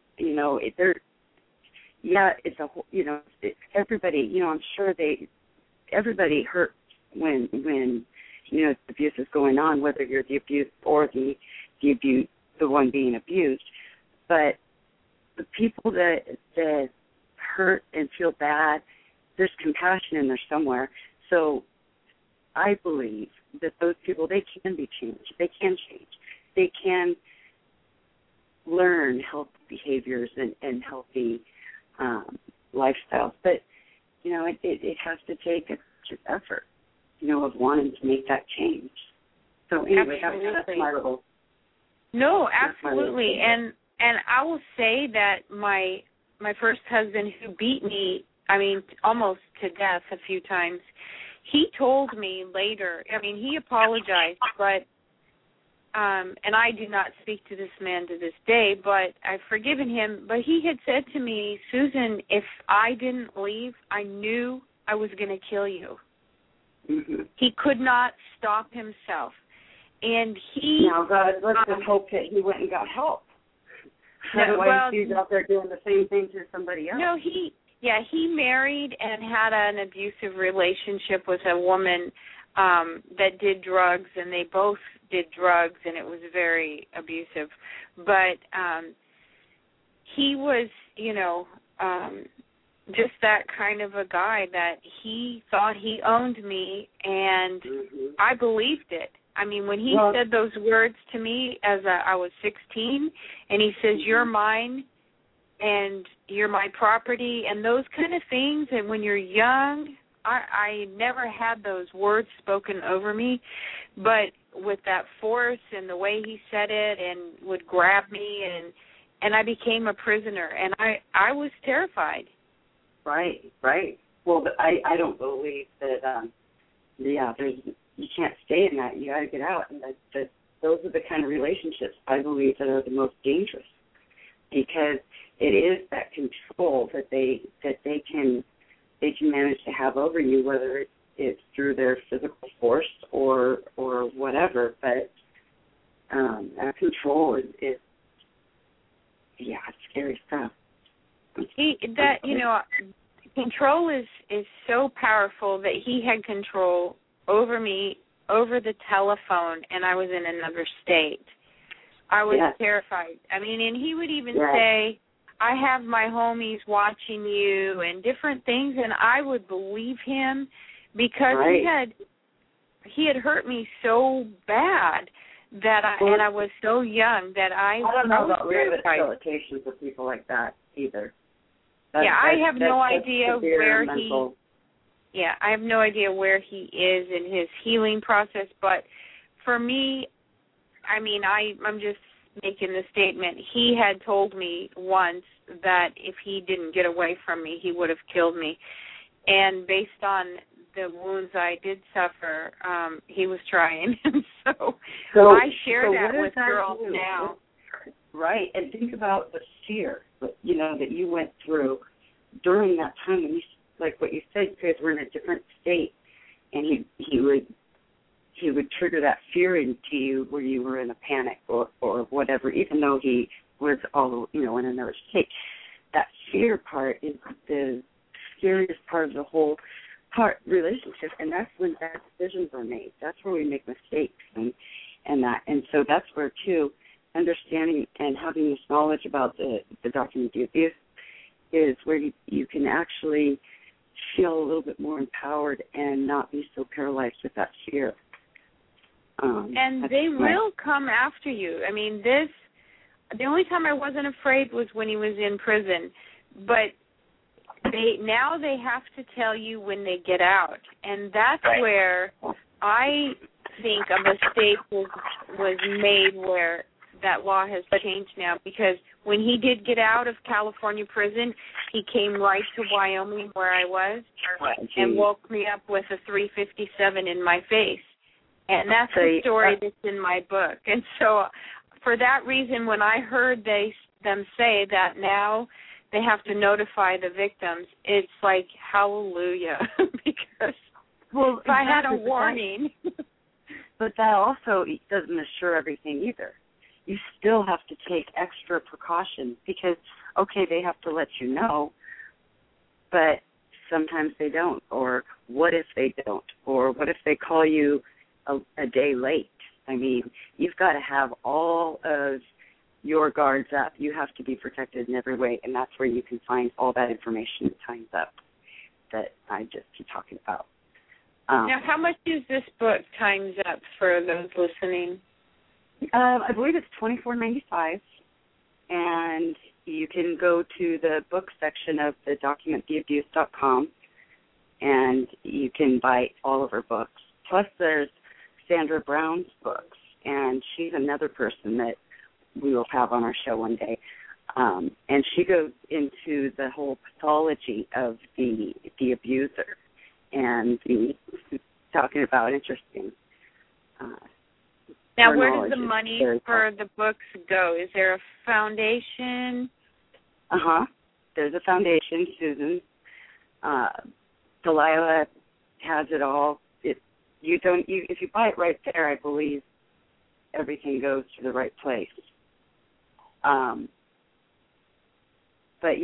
everybody, I'm sure everybody hurts when abuse is going on, whether you're the abused or the one being abused. But the people that hurt and feel bad, there's compassion in there somewhere. So I believe that those people, they can be changed. They can change. They can learn healthy behaviors and healthy lifestyles. But, it has to take an effort, of wanting to make that change. So anyway, that's my little... No, absolutely. And I will say that my first husband, who beat me, almost to death a few times, he told me later, he apologized, but, and I do not speak to this man to this day, but I've forgiven him. But he had said to me, Susan, if I didn't leave, I knew I was going to kill you. Mm-hmm. He could not stop himself. And he... Now, God, let's just hope that he went and got help. Otherwise, he's out there doing the same thing to somebody else. No, he married and had an abusive relationship with a woman that did drugs, and they both did drugs, and it was very abusive. But he was, just that kind of a guy that he thought he owned me, and I believed it. I mean, when he said those words to me as I was 16, and he says, "You're mine, and you're my property," and those kind of things, and when you're young, I never had those words spoken over me, but with that force and the way he said it and would grab me, and I became a prisoner, and I was terrified. Right. Well, I don't believe that, you can't stay in that. You got to get out, and that those are the kind of relationships I believe that are the most dangerous, because it is that control that they can manage to have over you, whether it's through their physical force or whatever. But that control is it's scary stuff. Control is so powerful that he had control over me over the telephone, and I was in another state. I was terrified. I mean, and he would even say, "I have my homies watching you," and different things, and I would believe him because he had hurt me so bad that I was so young that I don't know about rehabilitation for people like that either. I have no idea where I have no idea where he is in his healing process, but for me, I mean, I'm just making the statement. He had told me once that if he didn't get away from me, he would have killed me. And based on the wounds I did suffer, he was trying. so I share that with girls now. Right, and think about the fear, that you went through during that time when you, like what you said, you guys were in a different state, and he would trigger that fear into you where you were in a panic or whatever, even though he was all, in another state. That fear part is the scariest part of the whole relationship, and that's when bad decisions are made. That's where we make mistakes, and so that's where, too, understanding and having this knowledge about the document of abuse is where you can actually feel a little bit more empowered and not be so paralyzed with that fear. And they will come after you. I mean, the only time I wasn't afraid was when he was in prison, but now they have to tell you when they get out, and that's where I think a mistake was made, where that law has changed now, because when he did get out of California prison, he came right to Wyoming where I was and woke me up with a .357 in my face. And that's the story that's in my book. And so for that reason, when I heard them say that now they have to notify the victims, it's like, hallelujah, because if I had a warning. But that also doesn't assure everything either. You still have to take extra precautions because, they have to let you know, but sometimes they don't. Or what if they don't? Or what if they call you a day late? I mean, you've got to have all of your guards up. You have to be protected in every way, and that's where you can find all that information at Time's Up that I just keep talking about. Now, how much is this book, Time's Up, for those listening? I believe it's $24.95, and you can go to the book section of the documenttheabuse.com, and you can buy all of her books. Plus, there's Sandra Brown's books, and she's another person that we will have on our show one day. And she goes into the whole pathology of the abuser and talking about interesting. Now, where does the money for the books go? Is there a foundation? There's a foundation, Susan. Delilah has it all. If you buy it right there, I believe everything goes to the right place. But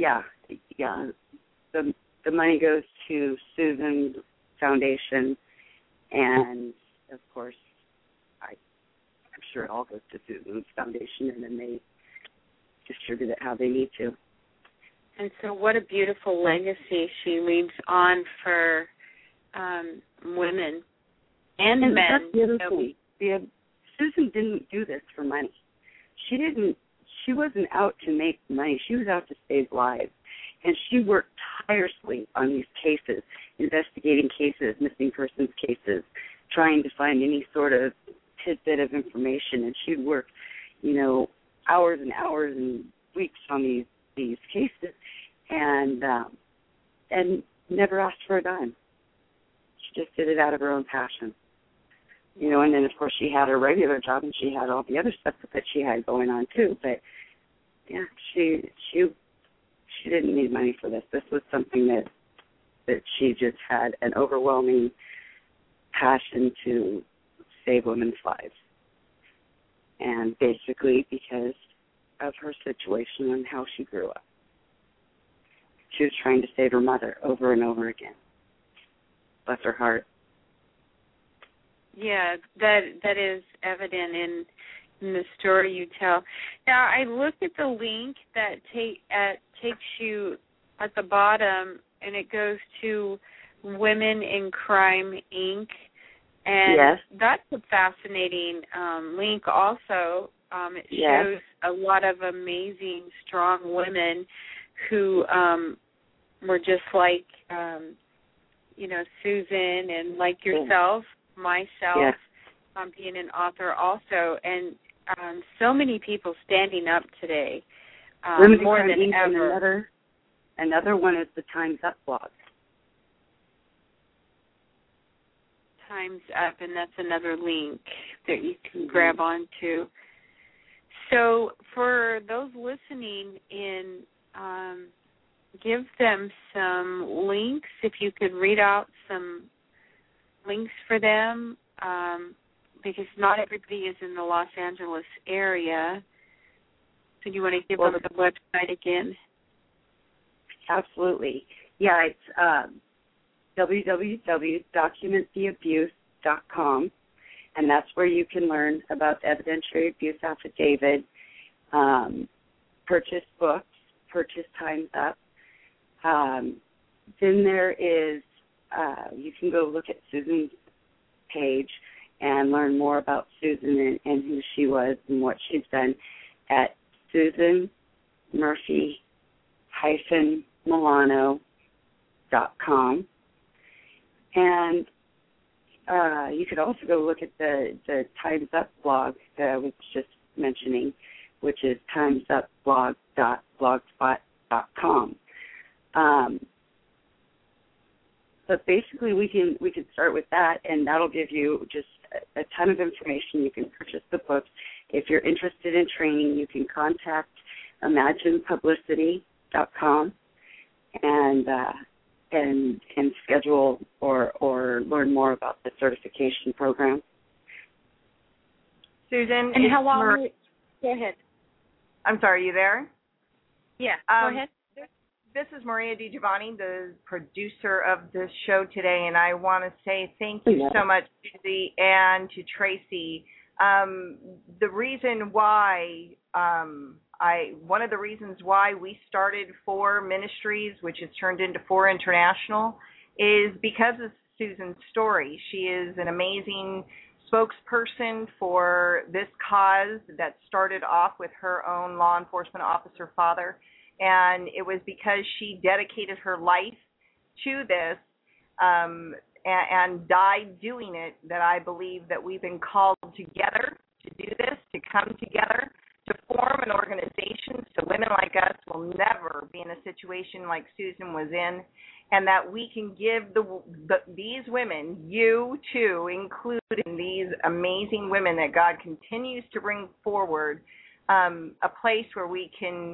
the money goes to Susan's foundation, and of course, I'm sure it all goes to Susan's foundation, and then they distribute it how they need to. And so, what a beautiful legacy she leaves on for women and men. That's the other thing. Susan didn't do this for money. She wasn't out to make money. She was out to save lives. And she worked tirelessly on these cases, investigating cases, missing persons cases, trying to find any sort of tidbit of information. And she'd work, hours and hours and weeks on these cases, and never asked for a dime. She just did it out of her own passion. And then, of course, she had her regular job, and she had all the other stuff that she had going on, too. But, yeah, she didn't need money for this. This was something that she just had an overwhelming passion to save women's lives. And basically because of her situation and how she grew up. She was trying to save her mother over and over again. Bless her heart. Yeah, that is evident in the story you tell. Now, I looked at the link that takes you at the bottom, and it goes to Women in Crime, Inc., and yes. That's a fascinating link also. It shows a lot of amazing, strong women who were just like, Susan, and like yourself, myself, being an author also, and so many people standing up today, more than ever. Another one is the Time's Up blog. Time's Up, and that's another link that you can grab onto. So for those listening in, give them some links, if you could read out some links for them, because not everybody is in the Los Angeles area. So you want to give them the website again? Absolutely. Yeah, it's www.documenttheabuse.com, and that's where you can learn about the evidentiary abuse affidavit, purchase books, purchase Time's Up. Then there is, you can go look at Susan's page and learn more about Susan and who she was and what she's done at SusanMurphy-Milano.com. And you could also go look at the Time's Up blog that I was just mentioning, which is timesupblog.blogspot.com. But basically, we can start with that, and that'll give you just a ton of information. You can purchase the books. If you're interested in training, you can contact imaginepublicity.com and schedule or learn more about the certification program. Susan, and how long? Go ahead. I'm sorry, are you there? Yeah, go ahead. This is Maria DiGiovanni, the producer of the show today, and I want to say thank you so much, Susie, and to Tracy. The reason why, one of the reasons why we started 4 Ministries, which has turned into 4 International, is because of Susan's story. She is an amazing spokesperson for this cause that started off with her own law enforcement officer father. And it was because she dedicated her life to this and died doing it that I believe that we've been called together to do this, to come together, to form an organization so women like us will never be in a situation like Susan was in, and that we can give these women, you too, including these amazing women that God continues to bring forward, a place where we can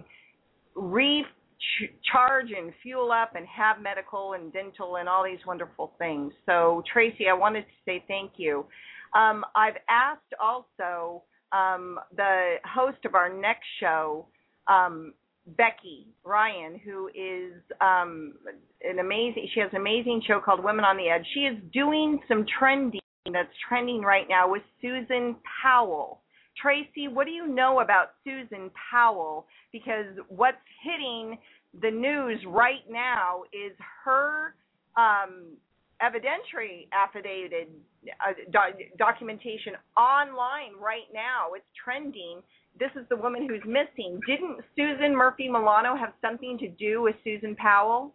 recharge and fuel up and have medical and dental and all these wonderful things. So, Tracy, I wanted to say thank you. I've asked also the host of our next show, Becky Ryan, who is she has an amazing show called Women on the Edge. She is doing some that's trending right now with Susan Powell. Tracy, what do you know about Susan Powell? Because what's hitting the news right now is her evidentiary affidavit documentation online right now. It's trending. This is the woman who's missing. Didn't Susan Murphy Milano have something to do with Susan Powell?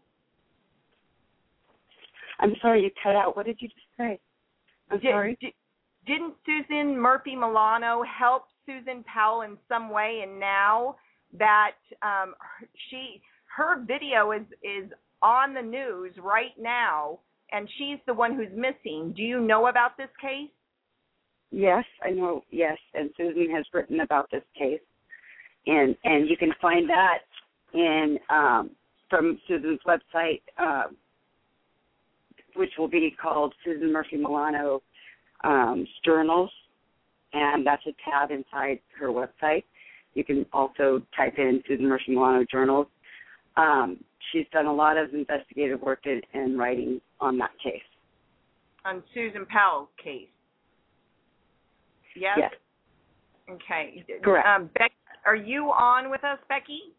I'm sorry, you cut out. What did you just say? I'm sorry. Didn't Susan Murphy Milano help Susan Powell in some way? And now that her video is on the news right now, and she's the one who's missing. Do you know about this case? Yes, I know. Yes, and Susan has written about this case, and you can find that in from Susan's website, which will be called Susan Murphy Milano Journals, and that's a tab inside her website. You can also type in Susan Murphy Milano Journals. She's done a lot of investigative work and writing on that case. On Susan Powell's case. Yes? Yes. Okay. Correct. Becky, are you on with us, Becky?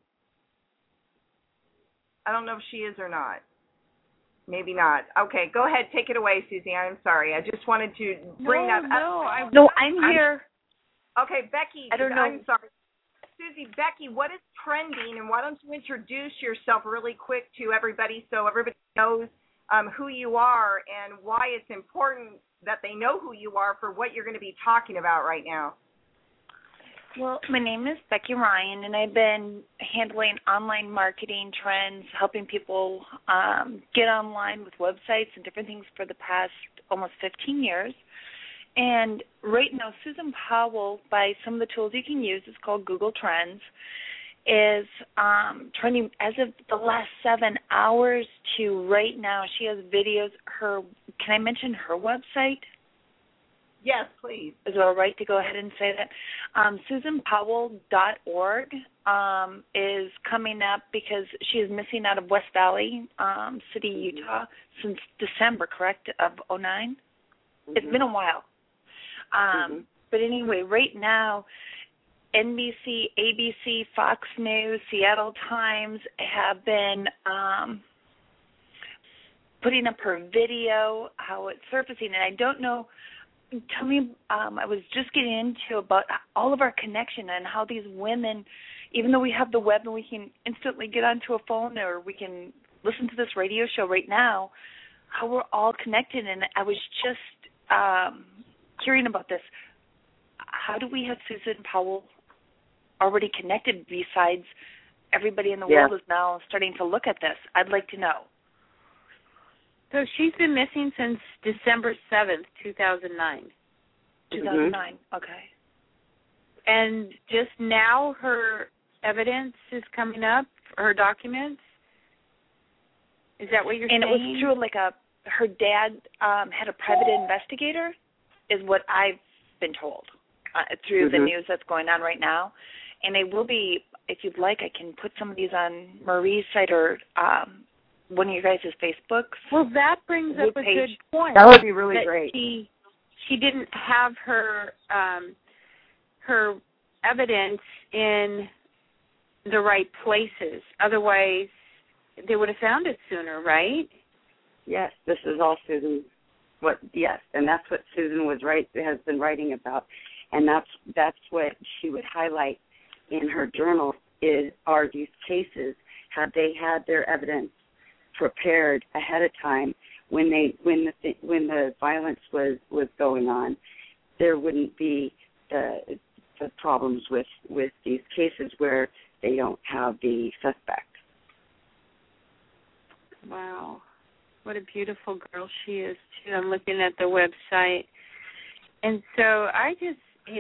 I don't know if she is or not. Maybe not. Okay, go ahead. Take it away, Susie. I'm sorry. I just wanted to bring that up. No, I'm here. Okay, Becky. I don't know. I'm sorry. Susie, Becky, what is trending, and why don't you introduce yourself really quick to everybody so everybody knows who you are and why it's important that they know who you are for what you're going to be talking about right now. Well, my name is Becky Ryan, and I've been handling online marketing trends, helping people get online with websites and different things for the past almost 15 years. And right now, Susan Powell, by some of the tools you can use, it's called Google Trends, is trending as of the last 7 hours to right now. She has videos. Can I mention her website? Yes, please. Is it all right to go ahead and say that? SusanPowell.org is coming up because she is missing out of West Valley City, Utah, since December, correct, of 2009? Mm-hmm. It's been a while. But anyway, right now, NBC, ABC, Fox News, Seattle Times have been putting up her video, how it's surfacing. And I don't know, tell me, I was just getting into about all of our connection and how these women, even though we have the web and we can instantly get onto a phone or we can listen to this radio show right now, how we're all connected. And I was just hearing about this. How do we have Susan Powell already connected besides everybody in the world is now starting to look at this? I'd like to know. So she's been missing since December 7th, 2009. 2009, okay. And just now her evidence is coming up, her documents? Is that what you're saying? And it was through her dad had a private investigator, is what I've been told, through the news that's going on right now. And they will be, if you'd like, I can put some of these on Marie's site or one of your guys' Facebooks. Well, that brings up a good point. That would be really great. She didn't have her her evidence in the right places. Otherwise, they would have found it sooner, right? Yes, this is all Susan. And that's what Susan has been writing about, and that's what she would highlight in her journal are these cases. Had they had their evidence prepared ahead of time when the violence was going on, there wouldn't be the problems with these cases where they don't have the suspect. Wow. What a beautiful girl she is, too. I'm looking at the website. And so I just,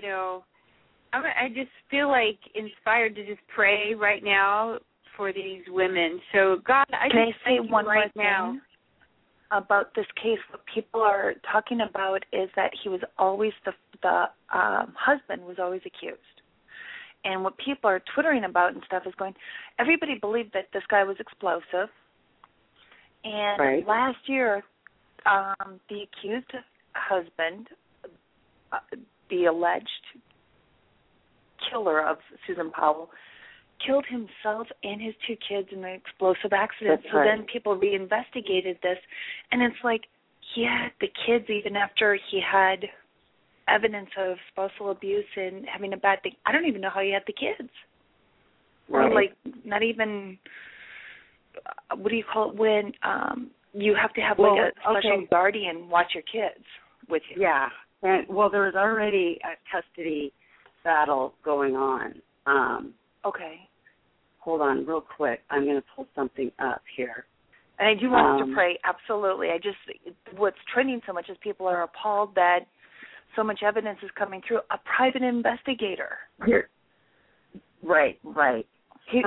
I just feel like inspired to just pray right now for these women. So, God, Can I say one more thing about this case? What people are talking about is that he was always, the husband was always accused. And what people are twittering about and stuff is going, everybody believed that this guy was explosive. And last year, the accused husband, the alleged killer of Susan Powell, killed himself and his 2 kids in an explosive accident. Then people reinvestigated this, and it's like he had the kids even after he had evidence of spousal abuse and having a bad thing. I don't even know how he had the kids. Right. Or, like, not even, what do you call it when you have to have, like, a special guardian watch your kids with you? Yeah. And, well, there was already a custody battle going on. Okay. Hold on real quick. I'm going to pull something up here. And I do want us to pray, absolutely. What's trending so much is people are appalled that so much evidence is coming through. A private investigator. Here. Right. Here's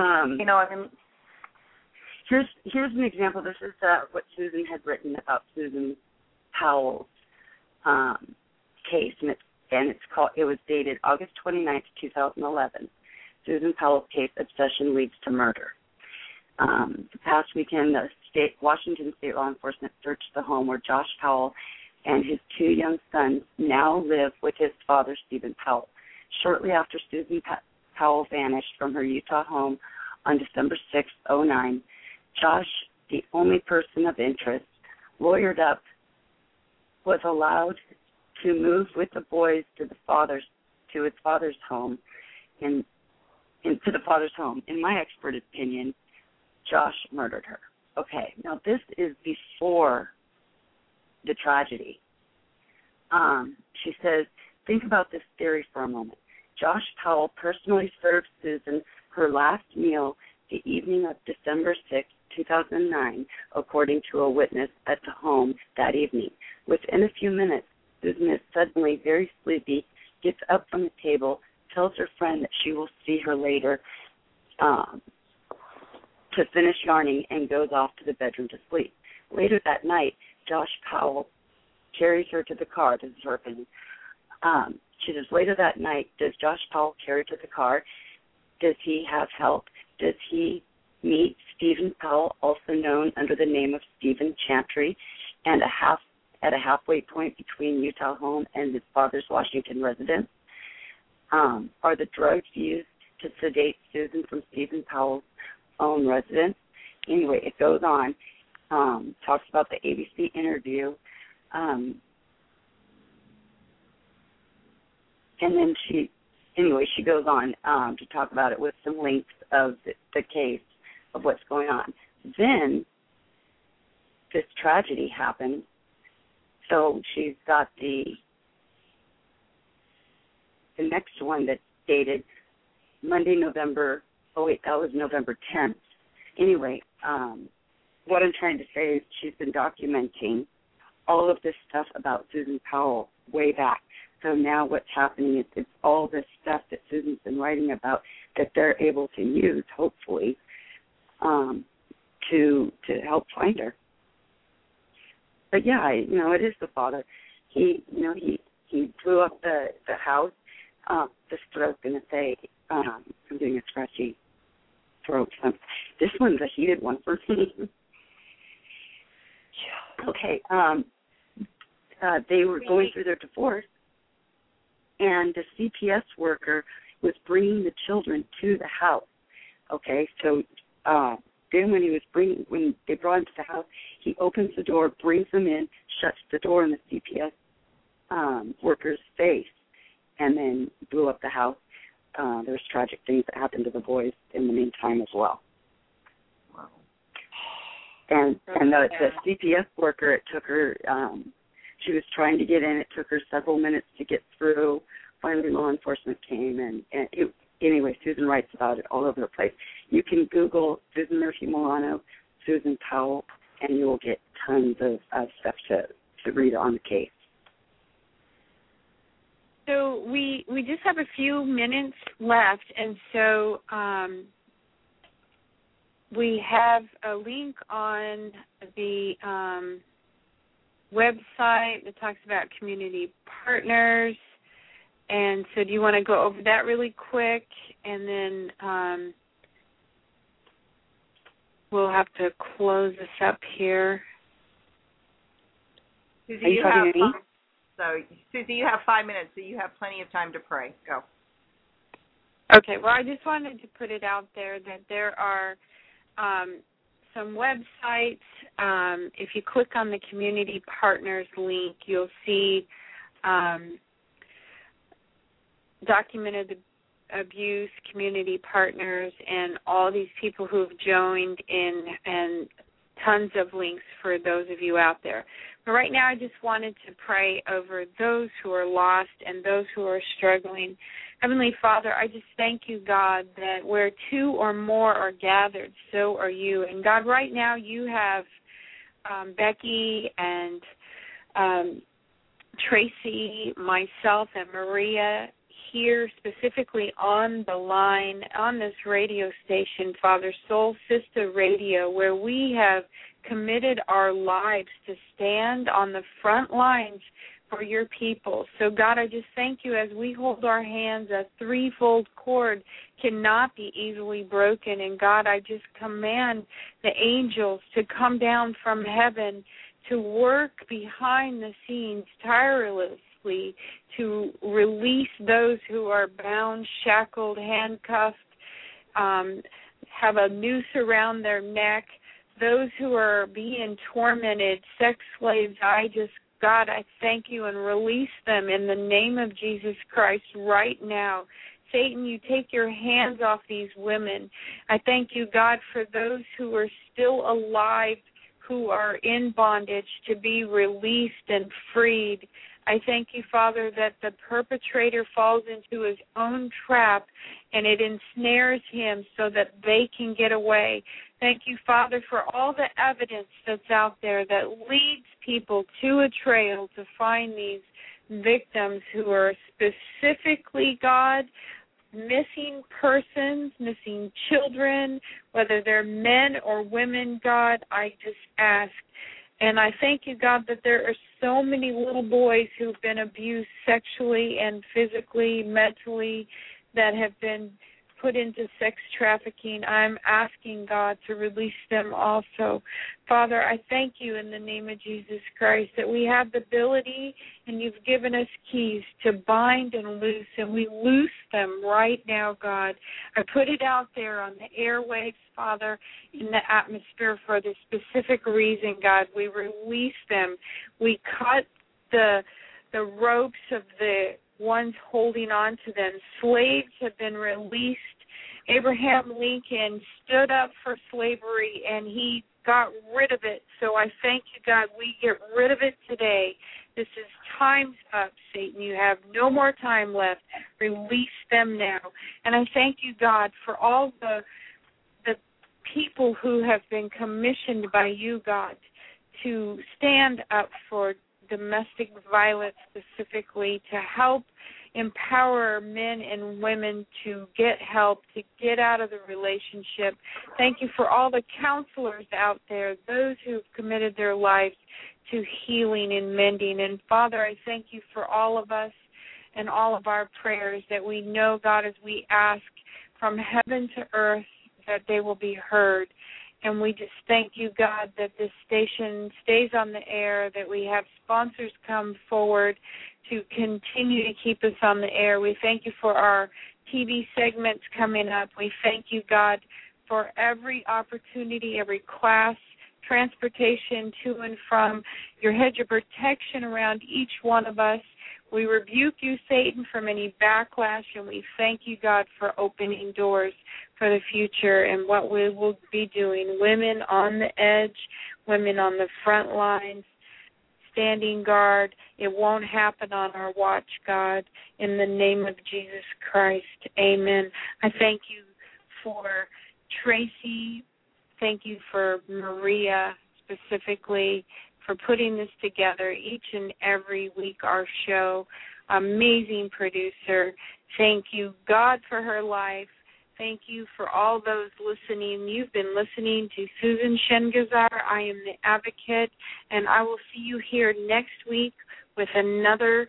an example. This is what Susan had written about Susan Powell's case, and it's called. It was dated August 29th, 2011. Susan Powell's case, Obsession Leads to Murder. The past weekend, the Washington State law enforcement searched the home where Josh Powell and his 2 young sons now live with his father, Stephen Powell. Shortly after Susan Powell vanished from her Utah home on December 6, 2009, Josh, the only person of interest, lawyered up, was allowed to move with the boys to his father's home. To the father's home. In my expert opinion, Josh murdered her. Okay, now this is before the tragedy. She says, think about this theory for a moment. Josh Powell personally served Susan her last meal the evening of December 6, 2009, according to a witness at the home that evening. Within a few minutes, Susan is suddenly very sleepy, gets up from the table, tells her friend that she will see her later to finish yarning, and goes off to the bedroom to sleep. Later that night, Josh Powell carries her to the car. This is her opinion. She says, later that night, does Josh Powell carry her to the car? Does he have help? Does he meet Stephen Powell, also known under the name of Stephen Chantry, and at a halfway point between Utah home and his father's Washington residence? Are the drugs used to sedate Susan from Stephen Powell's own residence? Anyway, it goes on, talks about the ABC interview, and then she goes on to talk about it with some links of the case of what's going on. Then this tragedy happened, so she's got the next one that's dated Monday, November 10th. Anyway, what I'm trying to say is she's been documenting all of this stuff about Susan Powell way back. So now what's happening is it's all this stuff that Susan's been writing about that they're able to use, hopefully, to help find her. But yeah, it is the father. He blew up the house. This throat going to say, I'm doing a scratchy throat. This one's a heated one for me. Okay. They were going through their divorce, and the CPS worker was bringing the children to the house. Okay, so then when they brought him to the house, he opens the door, brings them in, shuts the door in the CPS worker's face, and then blew up the house. There's tragic things that happened to the boys in the meantime as well. Wow. And the CPS worker, it took her, she was trying to get in. It took her several minutes to get through. Finally, law enforcement came, anyway, Susan writes about it all over the place. You can Google Susan Murphy Milano, Susan Powell, and you will get tons of stuff to read on the case. So we just have a few minutes left, and so we have a link on the website that talks about community partners. And so do you want to go over that really quick, and then we'll have to close this up here. Susie, Are you talking to me? So, Susie, you have 5 minutes, so you have plenty of time to pray. Go. Okay, well, I just wanted to put it out there that there are some websites. If you click on the Community Partners link, you'll see Documented Abuse Community Partners and all these people who have joined in, and tons of links for those of you out there. But right now I just wanted to pray over those who are lost and those who are struggling. Heavenly Father, I just thank you, God, that where two or more are gathered, so are you. And God, right now you have Becky and Tracy, myself, and Maria here specifically on the line, on this radio station, Father, Soul Sister Radio, where we have committed our lives to stand on the front lines for your people. So, God, I just thank you as we hold our hands. A threefold cord cannot be easily broken. And, God, I just command the angels to come down from heaven to work behind the scenes tirelessly to release those who are bound, shackled, handcuffed, have a noose around their neck, those who are being tormented, sex slaves. God, I thank you and release them in the name of Jesus Christ right now. Satan, you take your hands off these women. I thank you, God, for those who are still alive, who are in bondage, to be released and freed. I thank you, Father, that the perpetrator falls into his own trap and it ensnares him so that they can get away. Thank you, Father, for all the evidence that's out there that leads people to a trail to find these victims who are specifically, God, missing persons, missing children, whether they're men or women, God, I just ask. And I thank you, God, that there are so many little boys who've been abused sexually and physically, mentally, that have been put into sex trafficking. I'm asking, God, to release them also. Father, I thank you in the name of Jesus Christ that we have the ability and you've given us keys to bind and loose, and we loose them right now, God. I put it out there on the airwaves, Father, in the atmosphere for the specific reason, God. We release them. We cut the ropes of the ones holding on to them. Slaves have been released. Abraham Lincoln stood up for slavery and he got rid of it. So I thank you, God, we get rid of it today. This is time's up, Satan. You have no more time left. Release them now. And I thank you, God, for all the people who have been commissioned by you, God, to stand up for domestic violence specifically, to help empower men and women to get help, to get out of the relationship. Thank you for all the counselors out there, those who have committed their lives to healing and mending. And, Father, I thank you for all of us and all of our prayers that we know, God, as we ask from heaven to earth, that they will be heard. And we just thank you, God, that this station stays on the air, that we have sponsors come forward to continue to keep us on the air. We thank you for our TV segments coming up. We thank you, God, for every opportunity, every class, transportation to and from, your hedge of protection around each one of us. We rebuke you, Satan, from any backlash, and we thank you, God, for opening doors for the future and what we will be doing. Women on the edge, women on the front lines, standing guard. It won't happen on our watch, God, in the name of Jesus Christ. Amen. I thank you for Tracy. Thank you for Maria specifically for putting this together each and every week, our show. Amazing producer. Thank you, God, for her life. Thank you for all those listening. You've been listening to Susan Shengazar. I am the Advocate, and I will see you here next week with another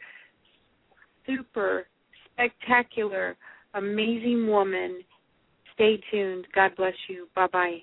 super spectacular, amazing woman. Stay tuned. God bless you. Bye-bye.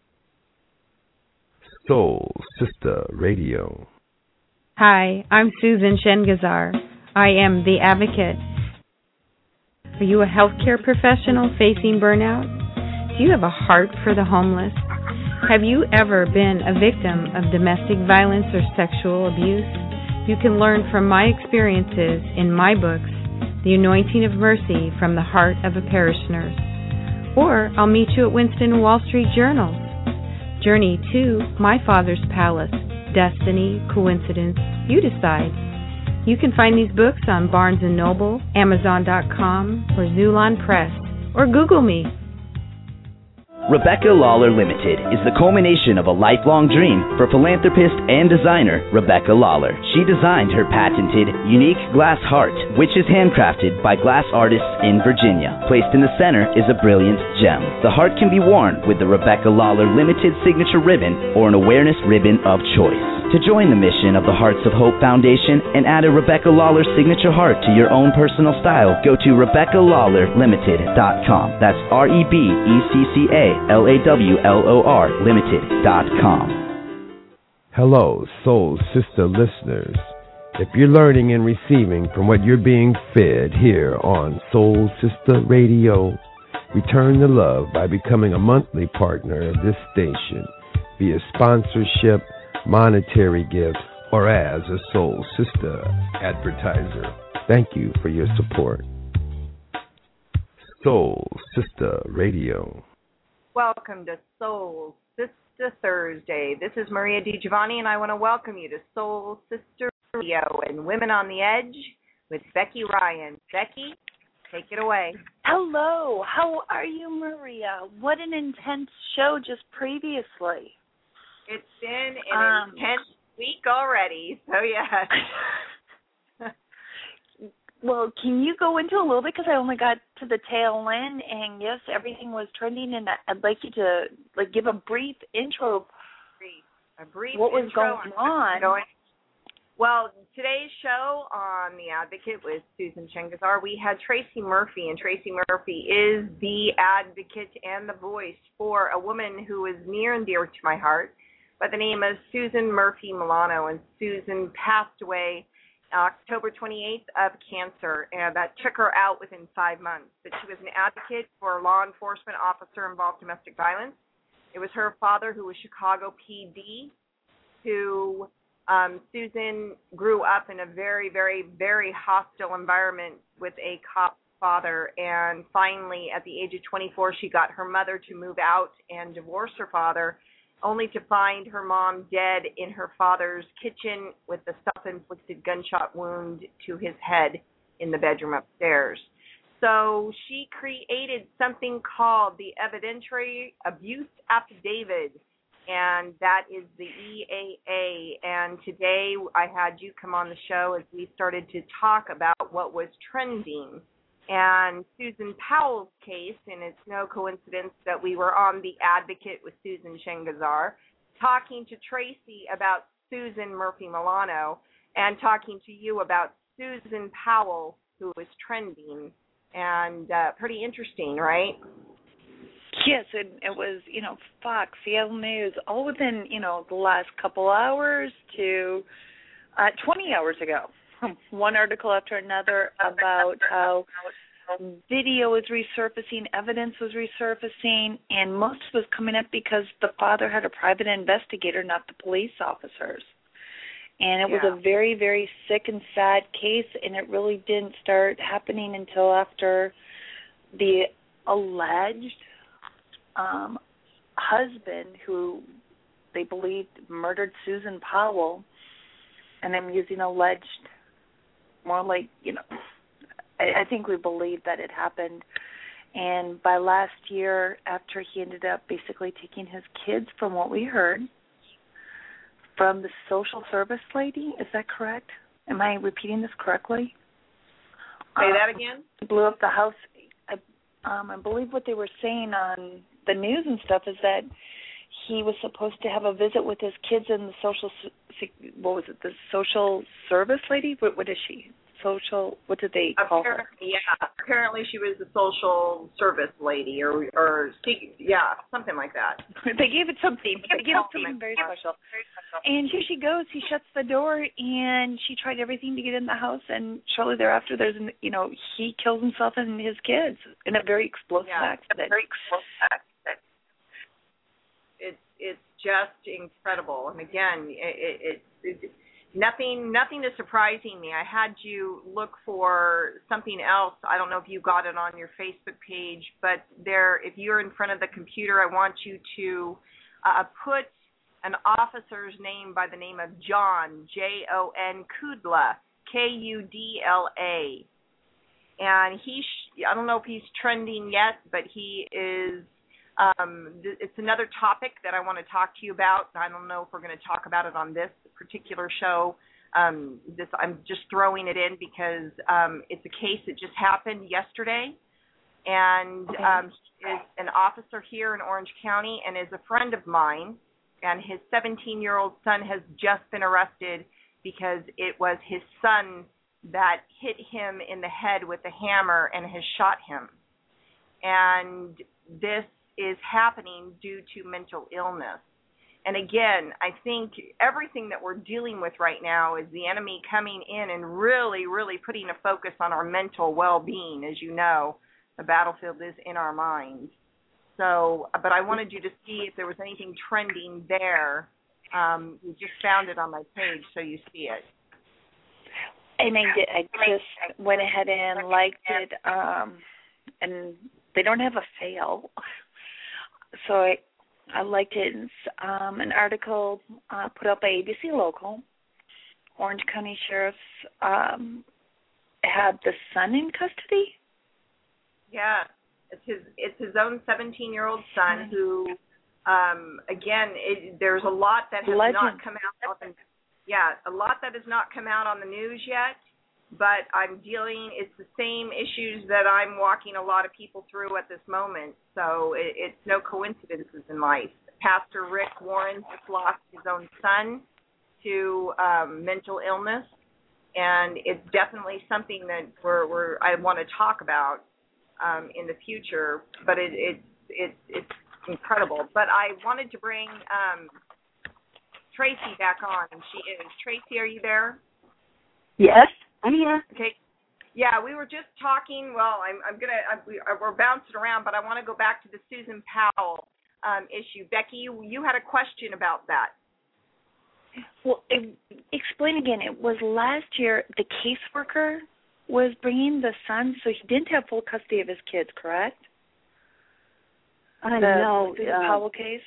Soul Sister Radio. Hi, I'm Susan Shengazar. I am the Advocate. Are you a healthcare professional facing burnout? Do you have a heart for the homeless? Have you ever been a victim of domestic violence or sexual abuse? You can learn from my experiences in my books, The Anointing of Mercy from the Heart of a Parish Nurse. Or I'll meet you at Winston and Wall Street Journals. Journey to My Father's Palace, Destiny, Coincidence, you decide. You can find these books on Barnes & Noble, Amazon.com, or Zulon Press, or Google me. Rebecca Lawler Limited is the culmination of a lifelong dream for philanthropist and designer Rebecca Lawler. She designed her patented, unique glass heart, which is handcrafted by glass artists in Virginia. Placed in the center is a brilliant gem. The heart can be worn with the Rebecca Lawler Limited signature ribbon or an awareness ribbon of choice. To join the mission of the Hearts of Hope Foundation and add a Rebecca Lawler signature heart to your own personal style, go to RebeccaLawlerLimited.com. That's RebeccaLawlor Limited.com. Hello, Soul Sister listeners. If you're learning and receiving from what you're being fed here on Soul Sister Radio, return the love by becoming a monthly partner of this station via sponsorship, monetary gifts, or as a Soul Sister advertiser. Thank you for your support. Soul Sister Radio. Welcome to Soul Sister Thursday. This is Maria DiGiovanni, and I want to welcome you to Soul Sister Radio and Women on the Edge with Becky Ryan. Becky, take it away. Hello. How are you, Maria? What an intense show just previously. It's been an intense week already, so yeah. Well, can you go into a little bit, because I only got to the tail end, and yes, everything was trending, and I'd like you to give a brief intro. A brief what was intro going on? Well, today's show on The Advocate with Susan Shengazar, we had Tracy Murphy, and Tracy Murphy is the advocate and the voice for a woman who is near and dear to my heart by the name of Susan Murphy Milano, and Susan passed away October 28th of cancer, and that took her out within 5 months. But she was an advocate for a law enforcement officer involved in domestic violence. It was her father, who was Chicago PD, who Susan grew up in a very, very, very hostile environment with a cop father, and finally, at the age of 24, she got her mother to move out and divorce her father, only to find her mom dead in her father's kitchen with a self-inflicted gunshot wound to his head in the bedroom upstairs. So she created something called the Evidentiary Abuse Affidavit, and that is the EAA. And today I had you come on the show as we started to talk about what was trending. And Susan Powell's case, and it's no coincidence that we were on The Advocate with Susan Shengazar, talking to Tracy about Susan Murphy Milano, and talking to you about Susan Powell, who is trending, and pretty interesting, right? Yes, it was, Fox, Seattle News, all within, the last couple hours to 20 hours ago. One article after another about how video was resurfacing, evidence was resurfacing, and most of it was coming up because the father had a private investigator, not the police officers. And it was a very, very sick and sad case, and it really didn't start happening until after the alleged husband, who they believed murdered Susan Powell, and I'm using alleged more like, I think we believe that it happened. And by last year, after he ended up basically taking his kids, from what we heard, from the social service lady, is that correct? Am I repeating this correctly? Say that again? Blew up the house. I believe what they were saying on the news and stuff is that he was supposed to have a visit with his kids and the the social service lady? What is she? What did they call her? Yeah, apparently she was the social service lady or something like that. They gave it something. Very special. And here she goes. He shuts the door, and she tried everything to get in the house, and shortly thereafter, he kills himself and his kids in a very explosive accident. It's just incredible. And again, it's nothing is surprising me. I had you look for something else. I don't know if you got it on your Facebook page, but if you're in front of the computer, I want you to put an officer's name by the name of John, Jon Kudla, Kudla. And I don't know if he's trending yet, but he is, it's another topic that I want to talk to you about. I don't know if we're going to talk about it on this particular show. I'm just throwing it in because it's a case that just happened yesterday. And he is an officer here in Orange County and is a friend of mine. And his 17-year-old son has just been arrested because it was his son that hit him in the head with a hammer and has shot him. And this is happening due to mental illness. And again, I think everything that we're dealing with right now is the enemy coming in and really, really putting a focus on our mental well-being. As you know, the battlefield is in our minds. So, but I wanted you to see if there was anything trending there. We just found it on my page, so you see it. And I just went ahead and liked it, and they don't have a fail. So I liked it. It's an article put up by ABC Local. Orange County Sheriff's had the son in custody. Yeah, it's his own 17-year-old son who, again, there's a lot that has not come out. A lot that has not come out on the news yet, but it's the same issues that I'm walking a lot of people through at this moment. So it's no coincidences in life. Pastor Rick Warren just lost his own son to mental illness, and it's definitely something that I want to talk about in the future. But it's incredible. But I wanted to bring Tracy back on, and she is. Tracy, are you there? Yes, I'm here. Okay. Yeah, we were just talking. Well, we're bouncing around, but I want to go back to the Susan Powell issue. Becky, you had a question about that. Well, explain again. It was last year the caseworker was bringing the son, so he didn't have full custody of his kids, correct? No. The Susan Powell case?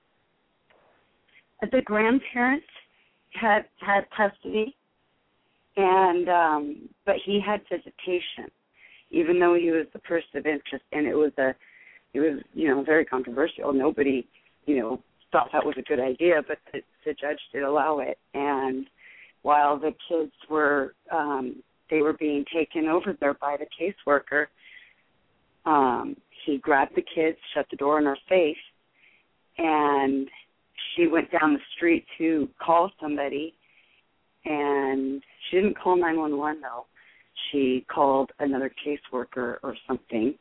The grandparents had custody, and but he had visitation, even though he was the person of interest, and it was very controversial. Nobody thought that was a good idea, but the judge did allow it. And while the kids were they were being taken over there by the caseworker, he grabbed the kids, shut the door in her face, and she went down the street to call somebody, and she didn't call 911, though. She called another caseworker or something,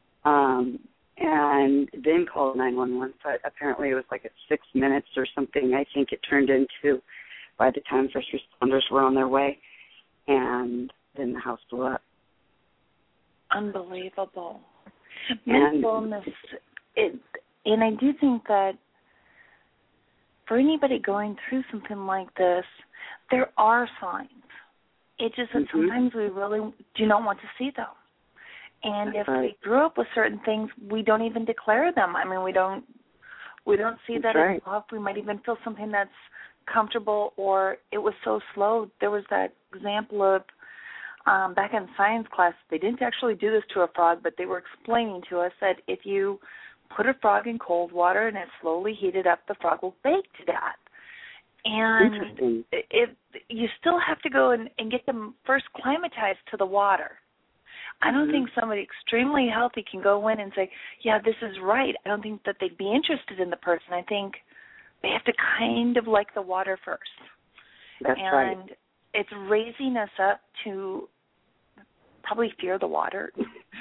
and then called 911, but apparently it was like 6 minutes or something, I think it turned into, by the time first responders were on their way, and then the house blew up. Unbelievable. Mental illness, and I do think that for anybody going through something like this, there are signs. It's just that sometimes we really do not want to see them. And if we grew up with certain things, we don't even declare them. I mean, we don't see that as off. We might even feel something that's comfortable, or it was so slow. There was that example of back in science class, they didn't actually do this to a frog, but they were explaining to us that if you put a frog in cold water and it slowly heated up, the frog will bake to death. And you still have to go and get them first climatized to the water. I don't think somebody extremely healthy can go in and say, yeah, this is right. I don't think that they'd be interested in the person. I think they have to kind of like the water first. That's right. And it's raising us up to probably fear the water.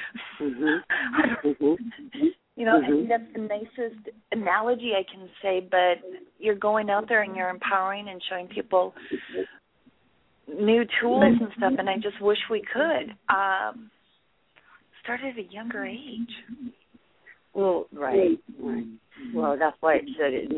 I think that's the nicest analogy I can say, but you're going out there and you're empowering and showing people new tools and stuff, and I just wish we could start at a younger age. Well, right. Well, that's why it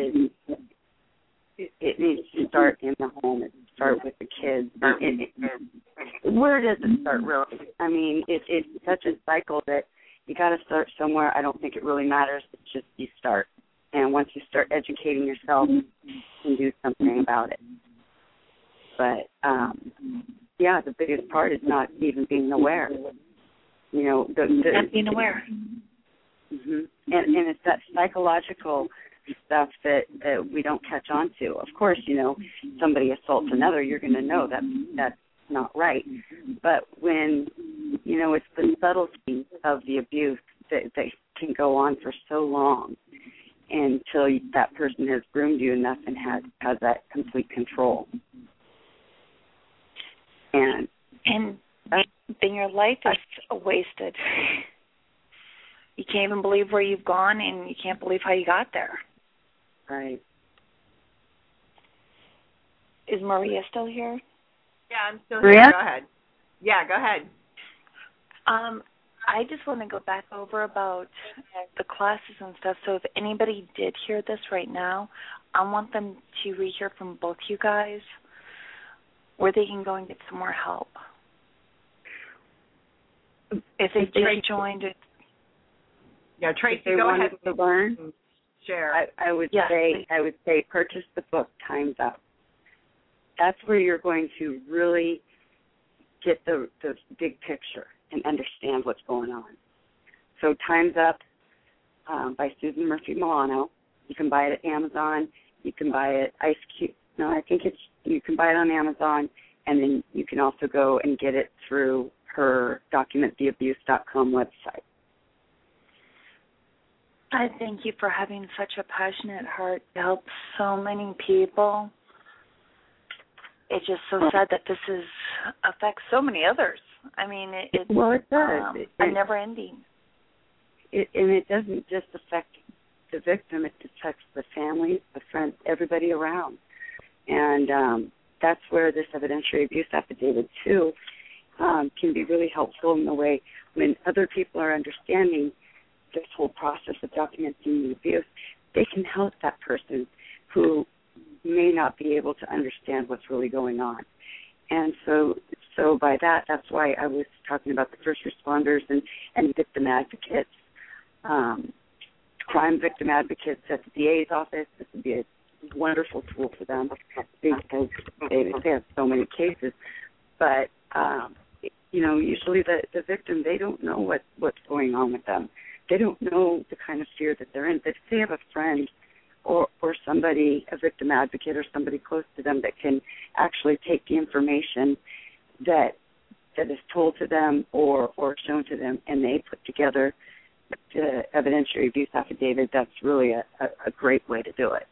needs to start in the home. It start with the kids. Where does it start, really? I mean, it's such a cycle that you got to start somewhere. I don't think it really matters. It's just you start. And once you start educating yourself, you can do something about it. But, yeah, the biggest part is not even being aware. You know, not being aware. Mm-hmm. And it's that psychological stuff that we don't catch on to. Of course, you know, somebody assaults another, you're going to know that that's not right. But when, you know, it's the subtlety of the abuse that can go on for so long until that person has groomed you enough and has that complete control. And then your life is wasted. You can't even believe where you've gone, and you can't believe how you got there. Right. Is Maria still here? Yeah, I'm still Maria? here. Go ahead. Yeah, go ahead. I just want to go back over about the classes and stuff. So if anybody did hear this right now, I want them to rehear from both you guys where they can go and get some more help. If they just joined it. Yeah, Tracy, go ahead to learn. Share. I would say purchase the book Time's Up. That's where you're going to really get the big picture and understand what's going on. So Time's Up by Susan Murphy Milano. You can buy it at Amazon. You can buy it you can buy it on Amazon, and then you can also go and get it through her documenttheabuse.com website. I thank you for having such a passionate heart to help so many people. It's just so sad that this affects so many others. I mean, it does. It's never ending. And it doesn't just affect the victim, it affects the families, the friends, everybody around. And that's where this evidentiary abuse affidavit, too, can be really helpful in the way when other people are understanding this whole process of documenting the abuse, they can help that person who may not be able to understand what's really going on. And so by that's why I was talking about the first responders and victim advocates, crime victim advocates at the DA's office. This would be a wonderful tool for them because they have so many cases. But, you know, usually the victim, they don't know what's going on with them. They don't know the kind of fear that they're in. But if they have a friend or somebody, a victim advocate or somebody close to them that can actually take the information that is told to them or shown to them and they put together the evidentiary abuse affidavit, that's really a great way to do it.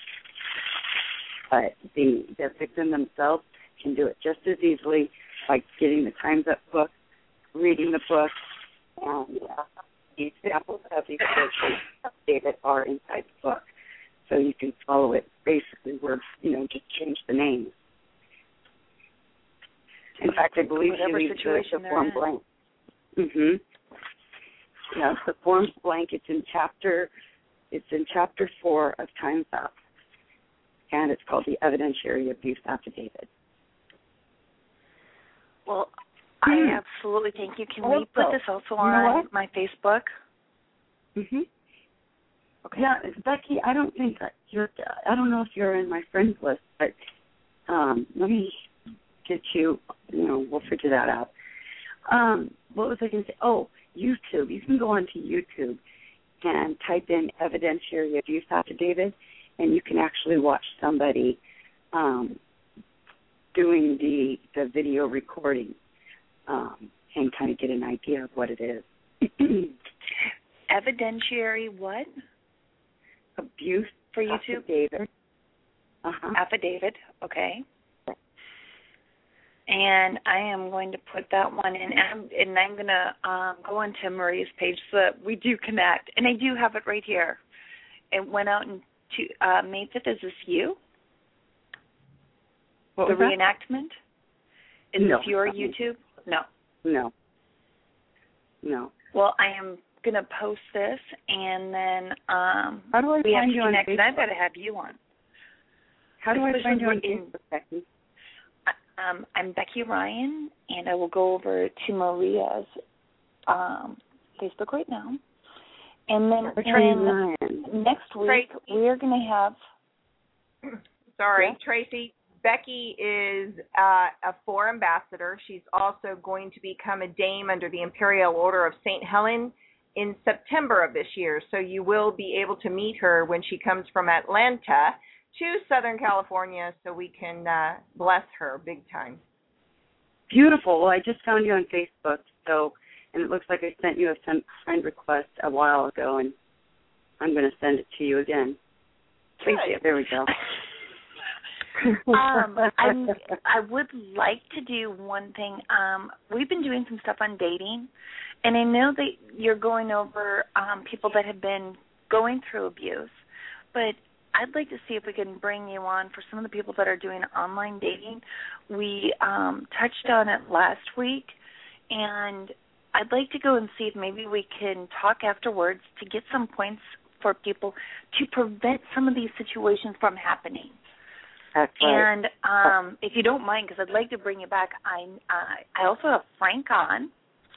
But the victim themselves can do it just as easily by getting the Time's Up book, reading the book, and the examples of the affidavit are inside the book. So you can follow it basically where, you know, just change the names. In fact, I believe she leaves the form blank. Mm-hmm. Yeah, the form's blank. It's in chapter 4 of Time's Up, and it's called the evidentiary abuse affidavit. Well, I absolutely thank you. Can we put this also on my Facebook? Mm-hmm. Okay. Yeah, Becky, I don't know if you're in my friends list, but let me get you, we'll figure that out. What was I going to say? Oh, YouTube. You can go onto YouTube and type in evidentiary abuse affidavit, and you can actually watch somebody doing the video recording and kind of get an idea of what it is. Evidentiary what? Abuse for YouTube? Affidavit. Affidavit, okay. And I am going to put that one in, and I'm going to go onto Maria's page so that we do connect. And I do have it right here. It went out in May 5th. Is this you? What the was reenactment? Is no, this your YouTube? No. No. Well, I am going to post this, and then how do I we have find to you on connect, and Facebook? I've got to have you on. How do I find you on Facebook, Becky? I'm Becky Ryan, and I will go over to Maria's Facebook right now. And then next week, we're going to have... Sorry, yeah? Tracy. Becky is a four ambassador. She's also going to become a dame under the Imperial Order of St. Helen in September of this year. So you will be able to meet her when she comes from Atlanta to Southern California, so we can bless her big time. Beautiful. Well, I just found you on Facebook, and it looks like I sent you a friend request a while ago, and I'm going to send it to you again. Good. There we go. I would like to do one thing. We've been doing some stuff on dating, and I know that you're going over people that have been going through abuse, but I'd like to see if we can bring you on for some of the people that are doing online dating. We touched on it last week, and I'd like to go and see if maybe we can talk afterwards to get some points for people to prevent some of these situations from happening. That's right. And if you don't mind, because I'd like to bring you back, I also have Frank on,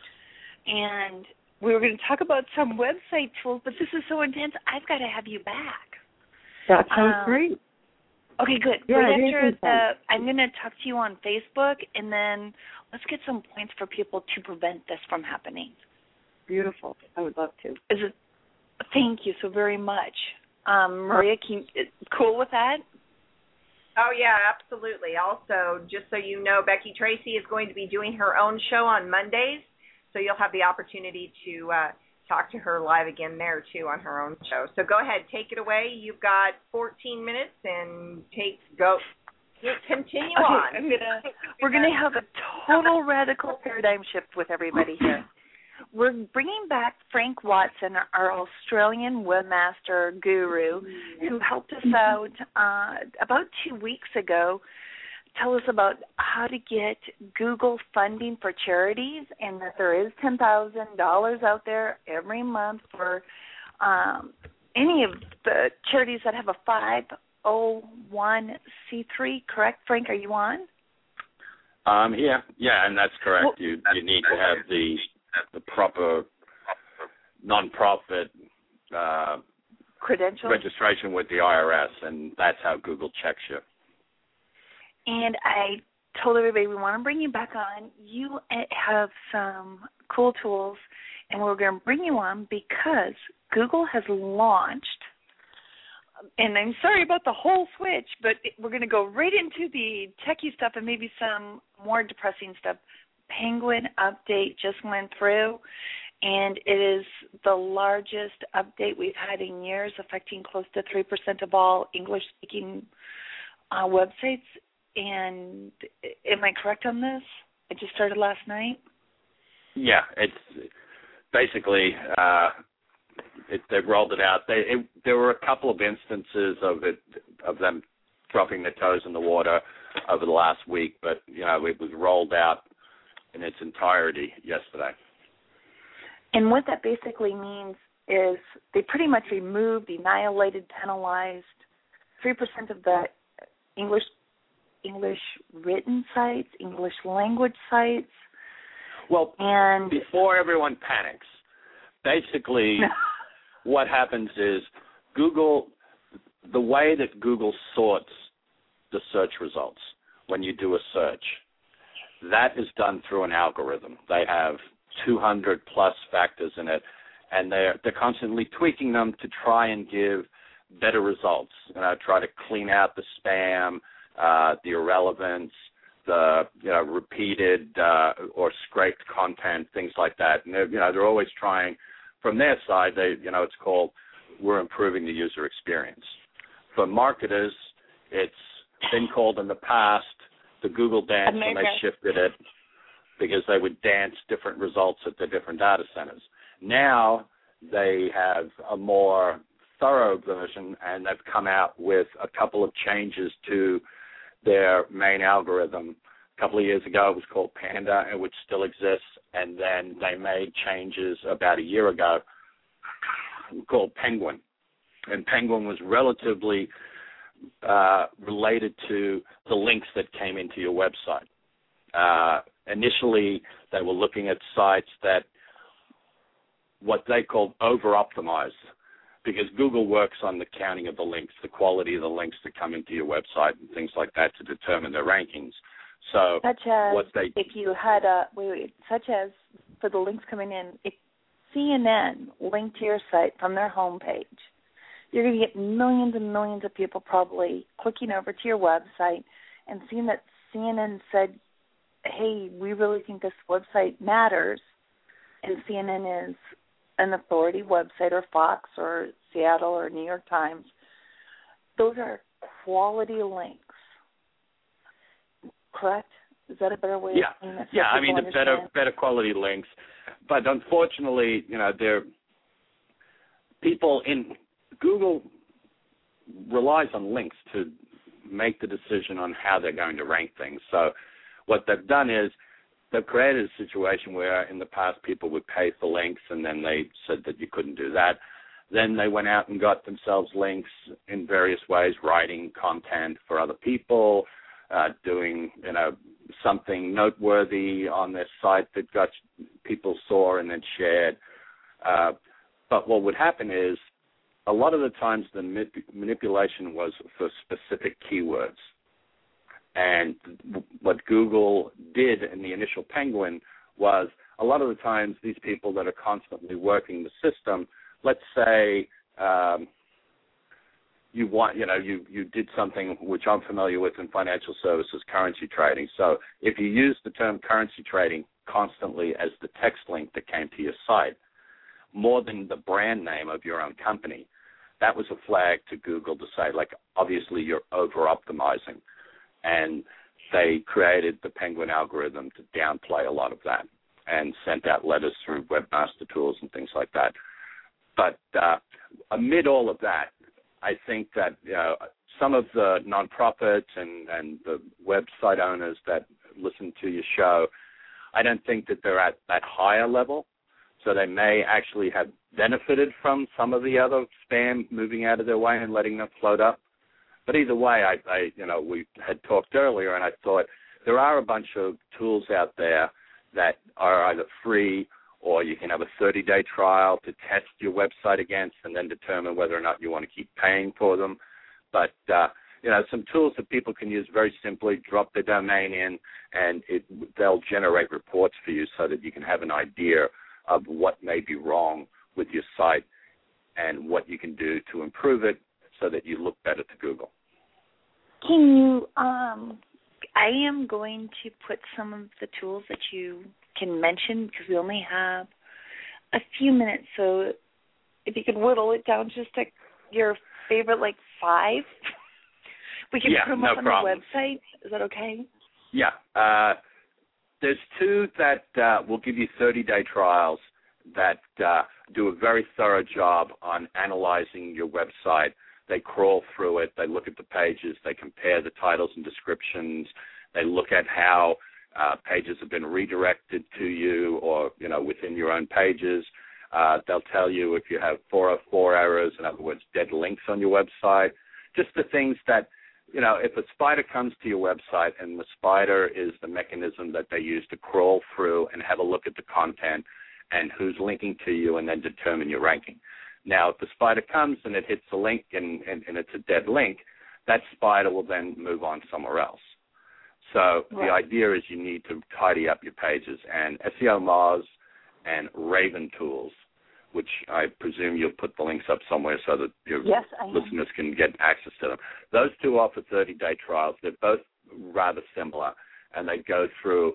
and we were going to talk about some website tools, but this is so intense, I've got to have you back. That sounds great. Okay, good. Yeah, right after I'm going to talk to you on Facebook, and then let's get some points for people to prevent this from happening. Beautiful. I would love to. Thank you so very much. Maria, cool with that? Oh, yeah, absolutely. Also, just so you know, Becky Tracy is going to be doing her own show on Mondays, so you'll have the opportunity to talk to her live again there, too, on her own show. So go ahead, take it away. You've got 14 minutes, and continue on. We're going to have a total radical paradigm shift with everybody here. We're bringing back Frank Watson, our Australian webmaster guru, who helped us out about 2 weeks ago, tell us about how to get Google funding for charities, and that there is $10,000 out there every month for any of the charities that have a 501c3, correct? Frank, are you on? Yeah, and that's correct. Well, you need to have the proper non-profit credentials, registration with the IRS, and that's how Google checks you. And I told everybody we want to bring you back on. You have some cool tools, and we're going to bring you on because Google has launched, and I'm sorry about the whole switch, but we're going to go right into the techie stuff and maybe some more depressing stuff. Penguin update just went through, and it is the largest update we've had in years, affecting close to 3% of all English-speaking websites. And am I correct on this? It just started last night? Yeah, it's basically they rolled it out. There were a couple of instances of them dropping their toes in the water over the last week, but it was rolled out in its entirety yesterday. And what that basically means is they pretty much removed, annihilated, penalized 3% of the English written sites, English language sites. Well, and before everyone panics, basically what happens is Google, the way that Google sorts the search results when you do a search, that is done through an algorithm. They have 200 plus factors in it, and they're constantly tweaking them to try and give better results. Try to clean out the spam, the irrelevance, the repeated or scraped content, things like that. And they're always trying. From their side, it's called we're improving the user experience. For marketers, it's been called in the past the Google dance when they shifted it, because they would dance different results at the different data centers. Now they have a more thorough version, and they've come out with a couple of changes to their main algorithm. A couple of years ago, it was called Panda, which still exists, and then they made changes about a year ago called Penguin, and Penguin was relatively related to the links that came into your website. Initially, they were looking at sites that what they called over-optimized, because Google works on the counting of the links, the quality of the links that come into your website and things like that to determine their rankings. So such as if you had such as for the links coming in, if CNN linked to your site from their homepage, you're going to get millions and millions of people probably clicking over to your website and seeing that CNN said, hey, we really think this website matters, and CNN is an authority website, or Fox or Seattle or New York Times. Those are quality links, correct? Is that a better way of saying that? Yeah, I mean, the better quality links. But unfortunately, people in Google relies on links to make the decision on how they're going to rank things. So what they've done is they've created a situation where in the past people would pay for links, and then they said that you couldn't do that. Then they went out and got themselves links in various ways, writing content for other people, doing something noteworthy on their site that got people saw and then shared. But what would happen is a lot of the times the manipulation was for specific keywords. And what Google did in the initial Penguin was a lot of the times these people that are constantly working the system, let's say you did something which I'm familiar with in financial services, currency trading. So if you use the term currency trading constantly as the text link that came to your site, more than the brand name of your own company, that was a flag to Google to say, like, obviously you're over-optimizing. And they created the Penguin algorithm to downplay a lot of that and sent out letters through Webmaster Tools and things like that. But amid all of that, I think that some of the nonprofits and the website owners that listen to your show, I don't think that they're at that higher level. So they may actually have benefited from some of the other spam moving out of their way and letting them float up. But either way, we had talked earlier, and I thought there are a bunch of tools out there that are either free or you can have a 30-day trial to test your website against and then determine whether or not you want to keep paying for them. But, some tools that people can use very simply, drop their domain in, and they'll generate reports for you so that you can have an idea of what may be wrong with your site and what you can do to improve it so that you look better to Google. Can you, I am going to put some of the tools that you can mention because we only have a few minutes. So if you could whittle it down just to your favorite, 5, we can put them up on the website. Is that okay? Yeah. There's 2 that will give you 30-day trials that do a very thorough job on analyzing your website. They crawl through it. They look at the pages. They compare the titles and descriptions. They look at how pages have been redirected to you or, within your own pages. They'll tell you if you have 404 errors, in other words, dead links on your website. Just the things that, if a spider comes to your website and the spider is the mechanism that they use to crawl through and have a look at the content and who's linking to you and then determine your ranking. Now, if the spider comes and it hits a link and it's a dead link, that spider will then move on somewhere else. So the idea is you need to tidy up your pages. And SEO Moz and Raven Tools, which I presume you'll put the links up somewhere so that your listeners can get access to them. Those 2 offer 30-day trials. They're both rather similar, and they go through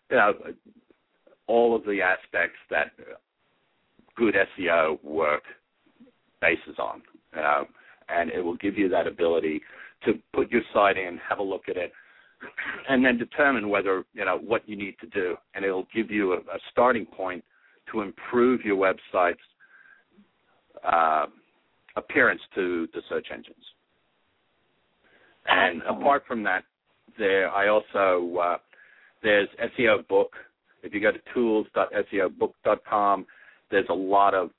all of the aspects that good SEO work bases on, and it will give you that ability to put your site in, have a look at it, and then determine whether, what you need to do, and it'll give you a starting point to improve your website's appearance to the search engines. And apart from that, there's SEO Book. If you go to tools.seobook.com, there's a lot of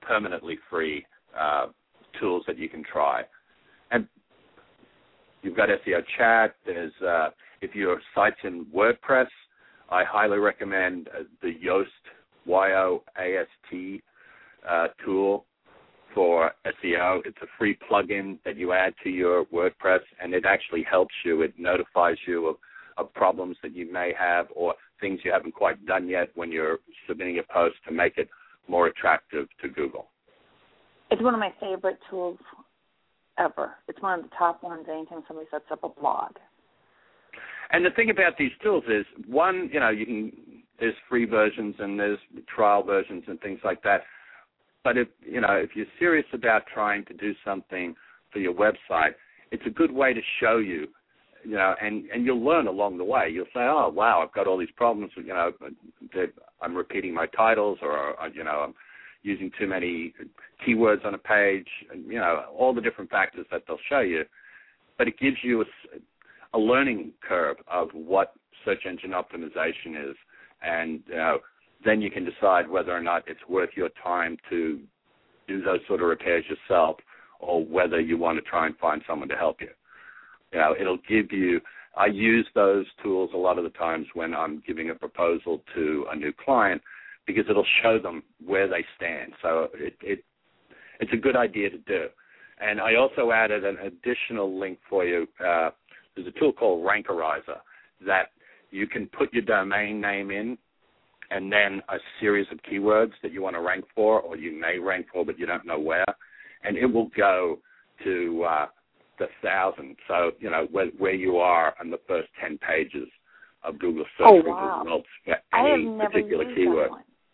permanently free tools that you can try. And you've got SEO Chat. There's if your site's in WordPress, I highly recommend the Yoast, Y-O-A-S-T tool for SEO. It's a free plugin that you add to your WordPress, and it actually helps you. It notifies you of problems that you may have or things you haven't quite done yet when you're submitting a post to make it more attractive to Google. It's one of my favorite tools ever. It's one of the top ones anytime somebody sets up a blog. And the thing about these tools is, one, there's free versions and there's trial versions and things like that. But if you're serious about trying to do something for your website, it's a good way to show you, and you'll learn along the way. You'll say, oh, wow, I've got all these problems, that I'm repeating my titles, or, I'm using too many keywords on a page, all the different factors that they'll show you. But it gives you a learning curve of what search engine optimization is, and then you can decide whether or not it's worth your time to do those sort of repairs yourself, or whether you want to try and find someone to help you. It'll give you, I use those tools a lot of the times when I'm giving a proposal to a new client, because it'll show them where they stand. So it's a good idea to do. And I also added an additional link for you. There's a tool called Rankerizer that you can put your domain name in, and then a series of keywords that you want to rank for, or you may rank for, but you don't know where, and it will go to the 1,000. So, where you are on the first 10 pages of Google search results for any particular keyword.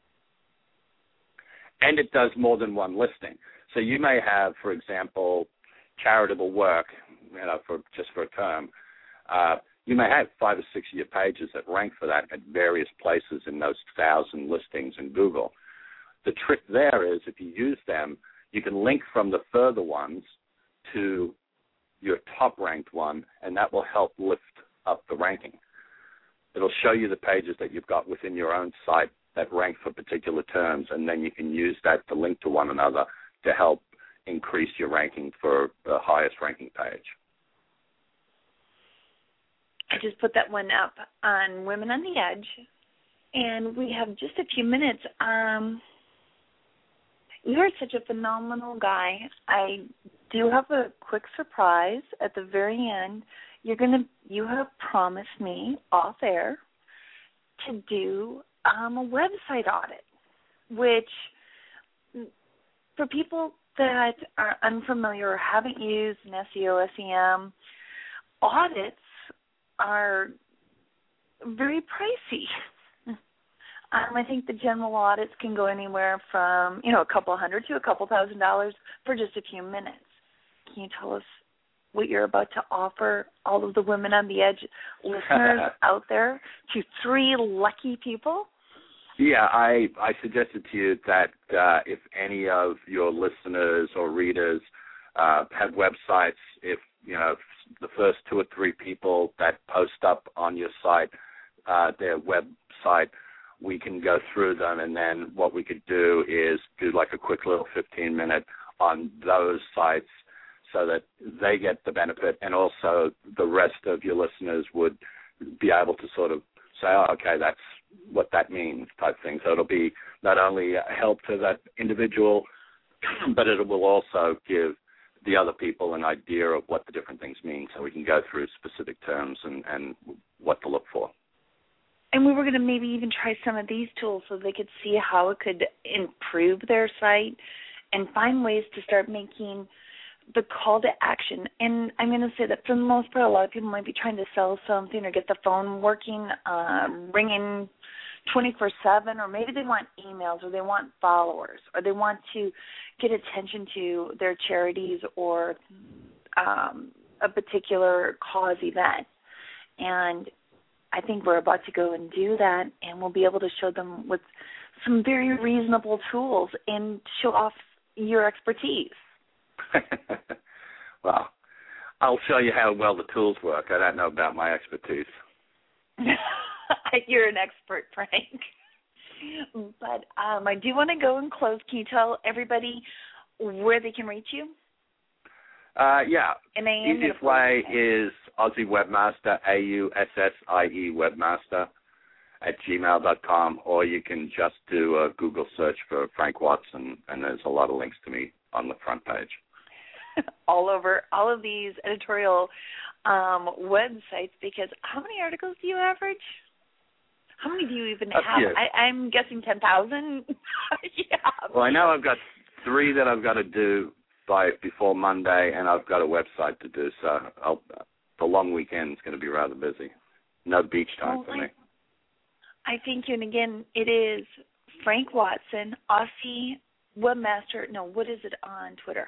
And it does more than one listing. So you may have, for example, charitable work, for a term. You may have 5 or 6 of your pages that rank for that at various places in those 1,000 listings in Google. The trick there is, if you use them, you can link from the further ones to your top-ranked one, and that will help lift up the ranking. It'll show you the pages that you've got within your own site that rank for particular terms, and then you can use that to link to one another to help increase your ranking for the highest ranking page. I just put that one up on Women on the Edge, and we have just a few minutes. You're such a phenomenal guy. I do have a quick surprise at the very end. You have promised me off air to do a website audit, which for people that are unfamiliar or haven't used an SEO, SEM, audits are very pricey. I think the general audits can go anywhere from, a couple $100 to a couple $1,000 for just a few minutes. Can you tell us what you're about to offer all of the Women on the Edge listeners out there, to 3 lucky people? Yeah, I suggested to you that if any of your listeners or readers have websites, if the first 2 or 3 people that post up on your site, their website, we can go through them, and then what we could do is do like a quick little 15-minute on those sites so that they get the benefit, and also the rest of your listeners would be able to sort of say, oh, okay, that's what that means type thing. So it'll be not only a help to that individual, but it will also give the other people an idea of what the different things mean, so we can go through specific terms and what to look for. And we were going to maybe even try some of these tools so they could see how it could improve their site and find ways to start making the call to action. And I'm going to say that for the most part, a lot of people might be trying to sell something or get the phone working, ringing 24/7, or maybe they want emails, or they want followers, or they want to get attention to their charities or a particular cause event. And I think we're about to go and do that, and we'll be able to show them with some very reasonable tools and show off your expertise. Well, I'll show you how well the tools work. I don't know about my expertise. You're an expert, Frank. But I do want to go and close. Can you tell everybody where they can reach you? Yeah. Easiest way is Aussie Webmaster, AUSSIE Webmaster @gmail.com, or you can just do a Google search for Frank Watson, and there's a lot of links to me on the front page. All over all of these editorial websites, because how many articles do you average? How many do you even have? I'm guessing 10,000. Yeah. Well, I know I've got 3 that I've got to do before Monday, and I've got a website to do, so the long weekend is going to be rather busy. No beach time for me. I thank you, and again, it is Frank Watson, Aussie Webmaster. No, what is it on Twitter?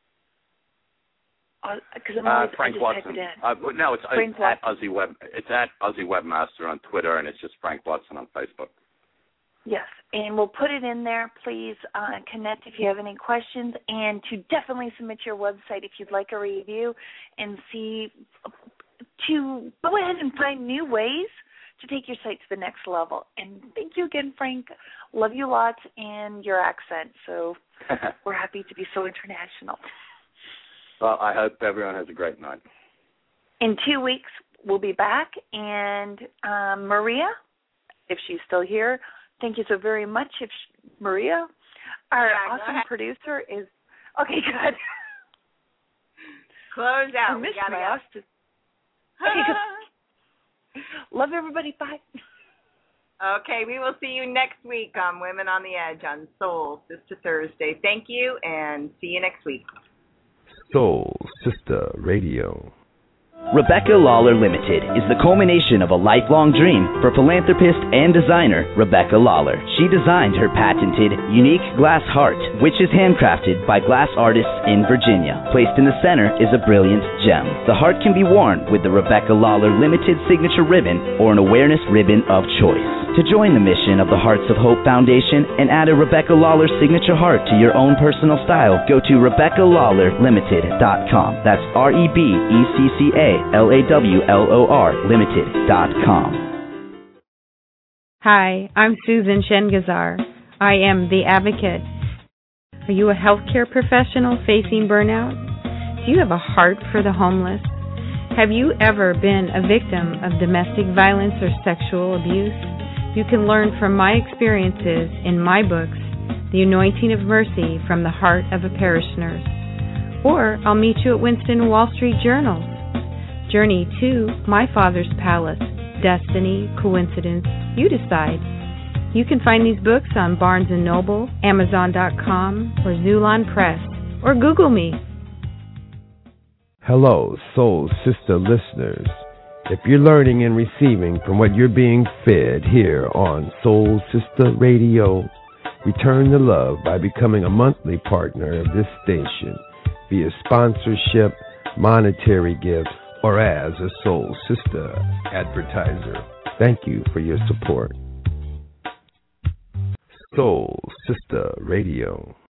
Because Frank Watson. No, it's at Aussie Web. It's at Aussie Webmaster on Twitter, and it's just Frank Watson on Facebook. Yes, and we'll put it in there. Please connect if you have any questions, and to definitely submit your website if you'd like a review, and to go ahead and find new ways to take your site to the next level. And thank you again, Frank. Love you lots and your accent. So we're happy to be so international. Well, I hope everyone has a great night. In 2 weeks, we'll be back. And Maria, if she's still here, thank you so very much. Maria, our awesome producer, is... Okay, good. Close out. I missed my Austin. Okay, good. Love everybody. Bye. Okay, we will see you next week on Women on the Edge on Soul Sister Thursday. Thank you, and see you next week. Soul Sister Radio. Rebecca Lawler Limited is the culmination of a lifelong dream for philanthropist and designer Rebecca Lawler. She designed her patented, unique glass heart, which is handcrafted by glass artists in Virginia. Placed in the center is a brilliant gem. The heart can be worn with the Rebecca Lawler Limited signature ribbon or an awareness ribbon of choice. To join the mission of the Hearts of Hope Foundation and add a Rebecca Lawler signature heart to your own personal style, go to RebeccaLawlerLimited.com. That's RebeccaLawlor Limited.com. Hi, I'm Susan Shengazar. I am the advocate. Are you a healthcare professional facing burnout? Do you have a heart for the homeless? Have you ever been a victim of domestic violence or sexual abuse? You can learn from my experiences in my books, The Anointing of Mercy from the Heart of a Parish Nurse. Or I'll meet you at Winston Wall Street Journals. Journey to My Father's Palace, Destiny, Coincidence, you decide. You can find these books on Barnes & Noble, Amazon.com, or Zulon Press, or Google me. Hello, Soul Sister listeners. If you're learning and receiving from what you're being fed here on Soul Sister Radio, return the love by becoming a monthly partner of this station via sponsorship, monetary gifts, or as a Soul Sister advertiser. Thank you for your support. Soul Sister Radio.